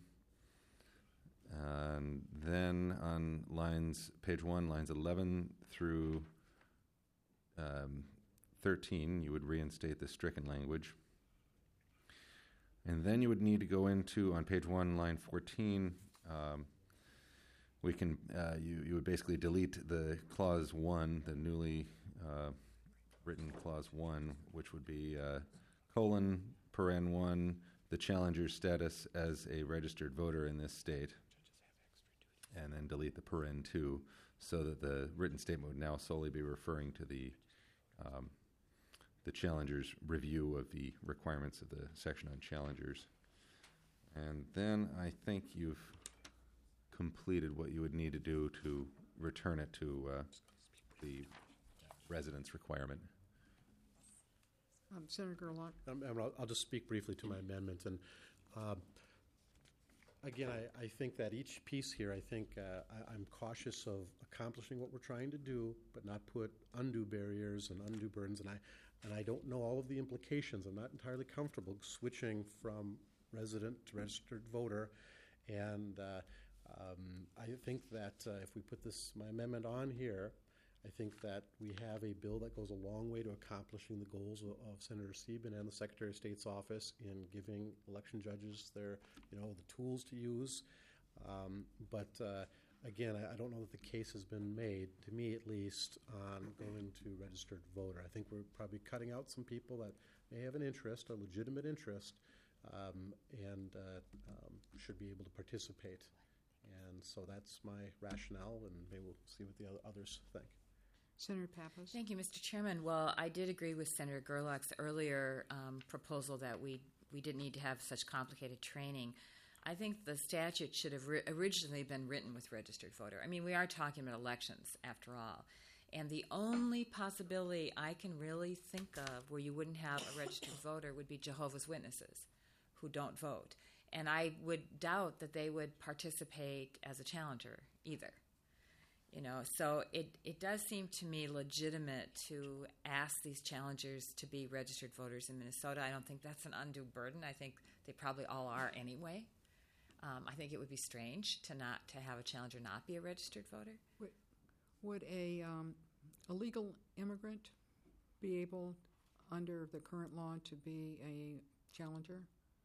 And then on lines, page one, lines eleven through um, thirteen, you would reinstate the stricken language. And then you would need to go into, on page one, line fourteen, um, we can, uh, you, you would basically delete the clause one, the newly uh, written clause one, which would be uh, colon, paren one, the challenger's status as a registered voter in this state. And then delete the paren two, so that the written statement would now solely be referring to the um, the challenger's review of the requirements of the section on challengers. And then I think you've completed what you would need to do to return it to uh, the residence requirement. Um, Senator Gerlach? Um, and I'll, I'll just speak briefly to my amendment. And uh, again, I, I think that each piece here, I think uh, I, I'm cautious of accomplishing what we're trying to do, but not put undue barriers and undue burdens. And I, and I don't know all of the implications. I'm not entirely comfortable switching from resident to registered voter. And uh, um, I think that uh, if we put this, my amendment on here, I think that we have a bill that goes a long way to accomplishing the goals of, of Senator Sieben and the Secretary of State's office in giving election judges their, you know, the tools to use. Um, but uh, again, I, I don't know that the case has been made, to me at least, on going to registered voter. I think we're probably cutting out some people that may have an interest, a legitimate interest, um, and uh, um, should be able to participate. And so that's my rationale, and maybe we'll see what the other others think. Senator Pappas? Thank you, Mister Chairman. Well, I did agree with Senator Gerlach's earlier um, proposal that we, we didn't need to have such complicated training. I think the statute should have ri- originally been written with registered voter. I mean, we are talking about elections, after all. And the only possibility I can really think of where you wouldn't have a registered voter would be Jehovah's Witnesses who don't vote. And I would doubt that they would participate as a challenger either. You know, so it, it does seem to me legitimate to ask these challengers to be registered voters in Minnesota. I don't think that's an undue burden. I think they probably all are anyway. Um, I think it would be strange to not to have a challenger not be a registered voter. Would, would a, um, a legal immigrant be able, under the current law, to be a challenger?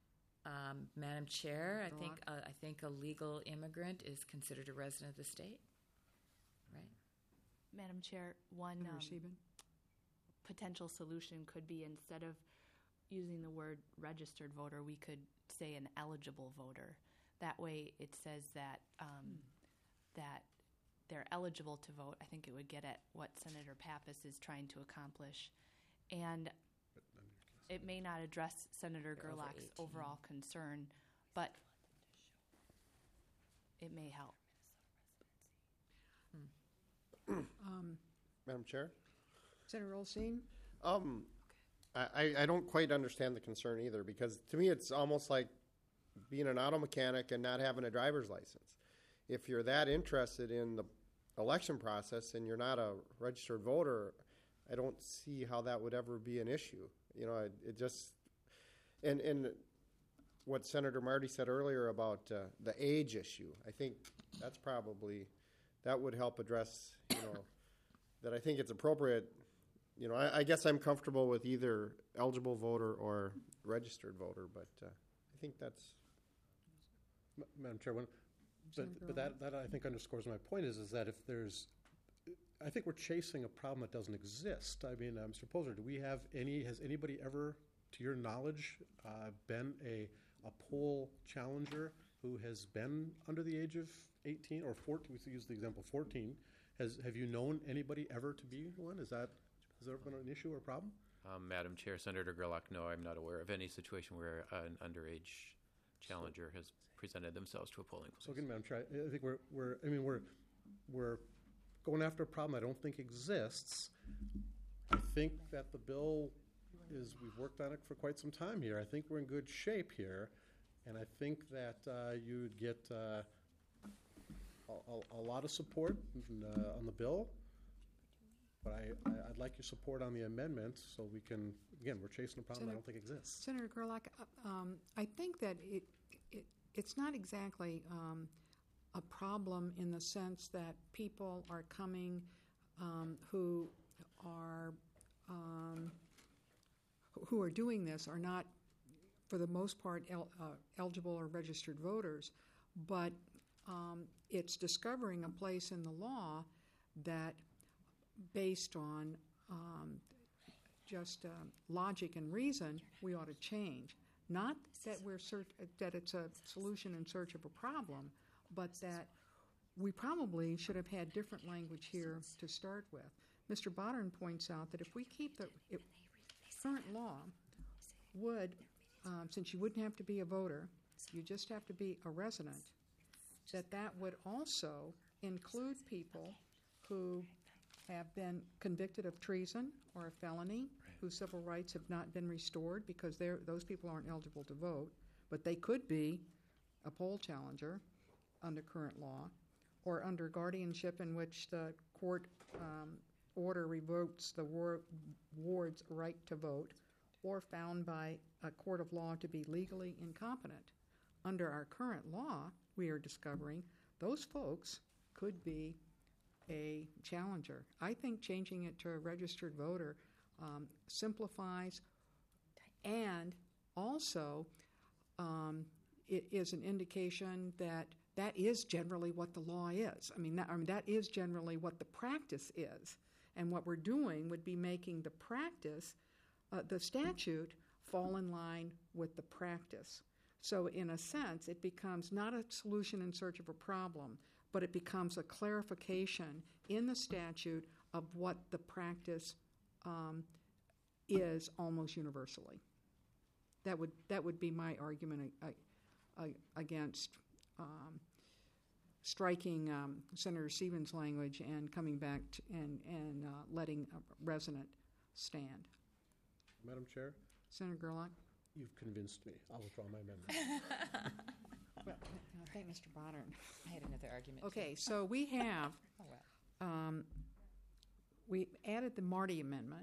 Um, Madam Chair, I Go think on. uh, I think a legal immigrant is considered a resident of the state. Right. Madam Chair, one Senator um, Sieben? potential solution could be, instead of using the word registered voter, we could say an eligible voter. That way it says that um, that they're eligible to vote. I think it would get at what Senator Pappas is trying to accomplish. And it may not address Senator They're over Gerlach's eighteen. overall concern, but it may help. Um, Madam Chair? Senator Olsteen? Um, I, I- I don't quite understand the concern either, because to me, it's almost like being an auto mechanic and not having a driver's license. If you're that interested in the election process and you're not a registered voter, I don't see how that would ever be an issue. You know, it, it just, and, and what Senator Marty said earlier about uh, the age issue, I think that's probably, that would help address, you know, that I think it's appropriate. You know, I, I guess I'm comfortable with either eligible voter or registered voter, but uh, I think that's, Ma- Madam Chair, when, but, Senator but that, that I think underscores my point is, is that if there's, I think we're chasing a problem that doesn't exist. I mean, uh, Mister Poser, do we have any, has anybody ever, to your knowledge, uh, been a, a poll challenger who has been under the age of eighteen or fourteen? We use the example fourteen. Has, have you known anybody ever to be one? Is that, has there been an issue or problem? Um, Madam Chair, Senator Gerlach, no, I'm not aware of any situation where an underage challenger has presented themselves to a polling place. So again, Madam Chair, I I think we're, we're, I mean, we're, we're going after a problem I don't think exists. I think that the bill is, we've worked on it for quite some time here. I think we're in good shape here. And I think that uh, you'd get uh, a, a, a lot of support uh, on the bill. But I, I, I'd like your support on the amendment so we can, again, we're chasing a problem I don't think exists. Senator Gerlach, uh, um, I think that it, it it's not exactly um, a problem in the sense that people are coming um, who are um, who are doing this are not, for the most part, el- uh, eligible or registered voters, but um, it's discovering a place in the law that, based on um, just uh, logic and reason, we ought to change. Not that we're search- that it's a solution in search of a problem, but that we probably should have had different language here to start with. Mister Bodden points out that if we keep the it, current law, would, um, since you wouldn't have to be a voter, you just have to be a resident, that that would also include people who have been convicted of treason or a felony, whose civil rights have not been restored because they're, those people aren't eligible to vote, but they could be a poll challenger under current law, or under guardianship in which the court um, order revokes the war- ward's right to vote, or found by a court of law to be legally incompetent. Under our current law, we are discovering those folks could be a challenger. I think changing it to a registered voter um, simplifies and also um, it is an indication that that is generally what the law is. I mean, that, I mean, that is generally what the practice is. And what we're doing would be making the practice, uh, the statute, fall in line with the practice. So in a sense, it becomes not a solution in search of a problem, but it becomes a clarification in the statute of what the practice um, is almost universally. That would that would be my argument uh, uh, against um, striking um, Senator Stevens' language and coming back to, and and uh, letting a resident stand. Madam Chair, Senator Gerlach? you've convinced me. I'll withdraw my amendment. Well, I think Mister Boddern. I had another argument. Okay, too. so we have Oh, well. um, we added the Marty amendment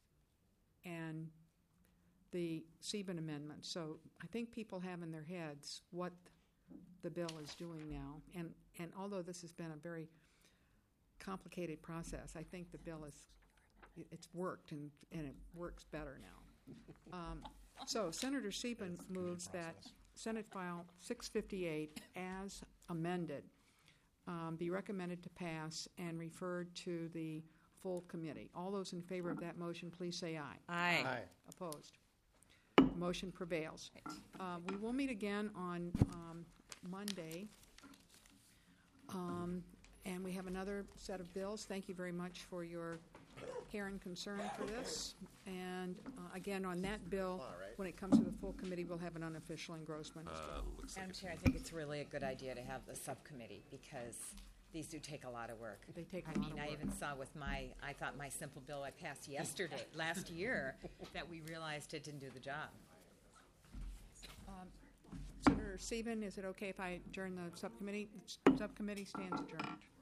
and the Sieben amendment. So I think people have in their heads what the bill is doing now. And and although this has been a very complicated process, I think the bill is it- it's worked and and it works better now. Um, so Senator Sieben moves that Senate File six fifty-eight, as amended, um, be recommended to pass and referred to the full committee. All those in favor of that motion, please say aye. Aye. Aye. Opposed? Motion prevails. Uh, we will meet again on um, Monday, um, and we have another set of bills. Thank you very much for your care and concern for this. And uh, again, on that bill, when it comes to the full committee, we'll have an unofficial engrossment as well. Madam Chair, I think it's really a good idea to have the subcommittee because these do take a lot of work. They take a I lot mean, of I work. even saw with my, I thought my simple bill I passed yesterday, last year, that we realized it didn't do the job. Um, Senator Sieben, is it okay if I adjourn the subcommittee? Subcommittee stands adjourned.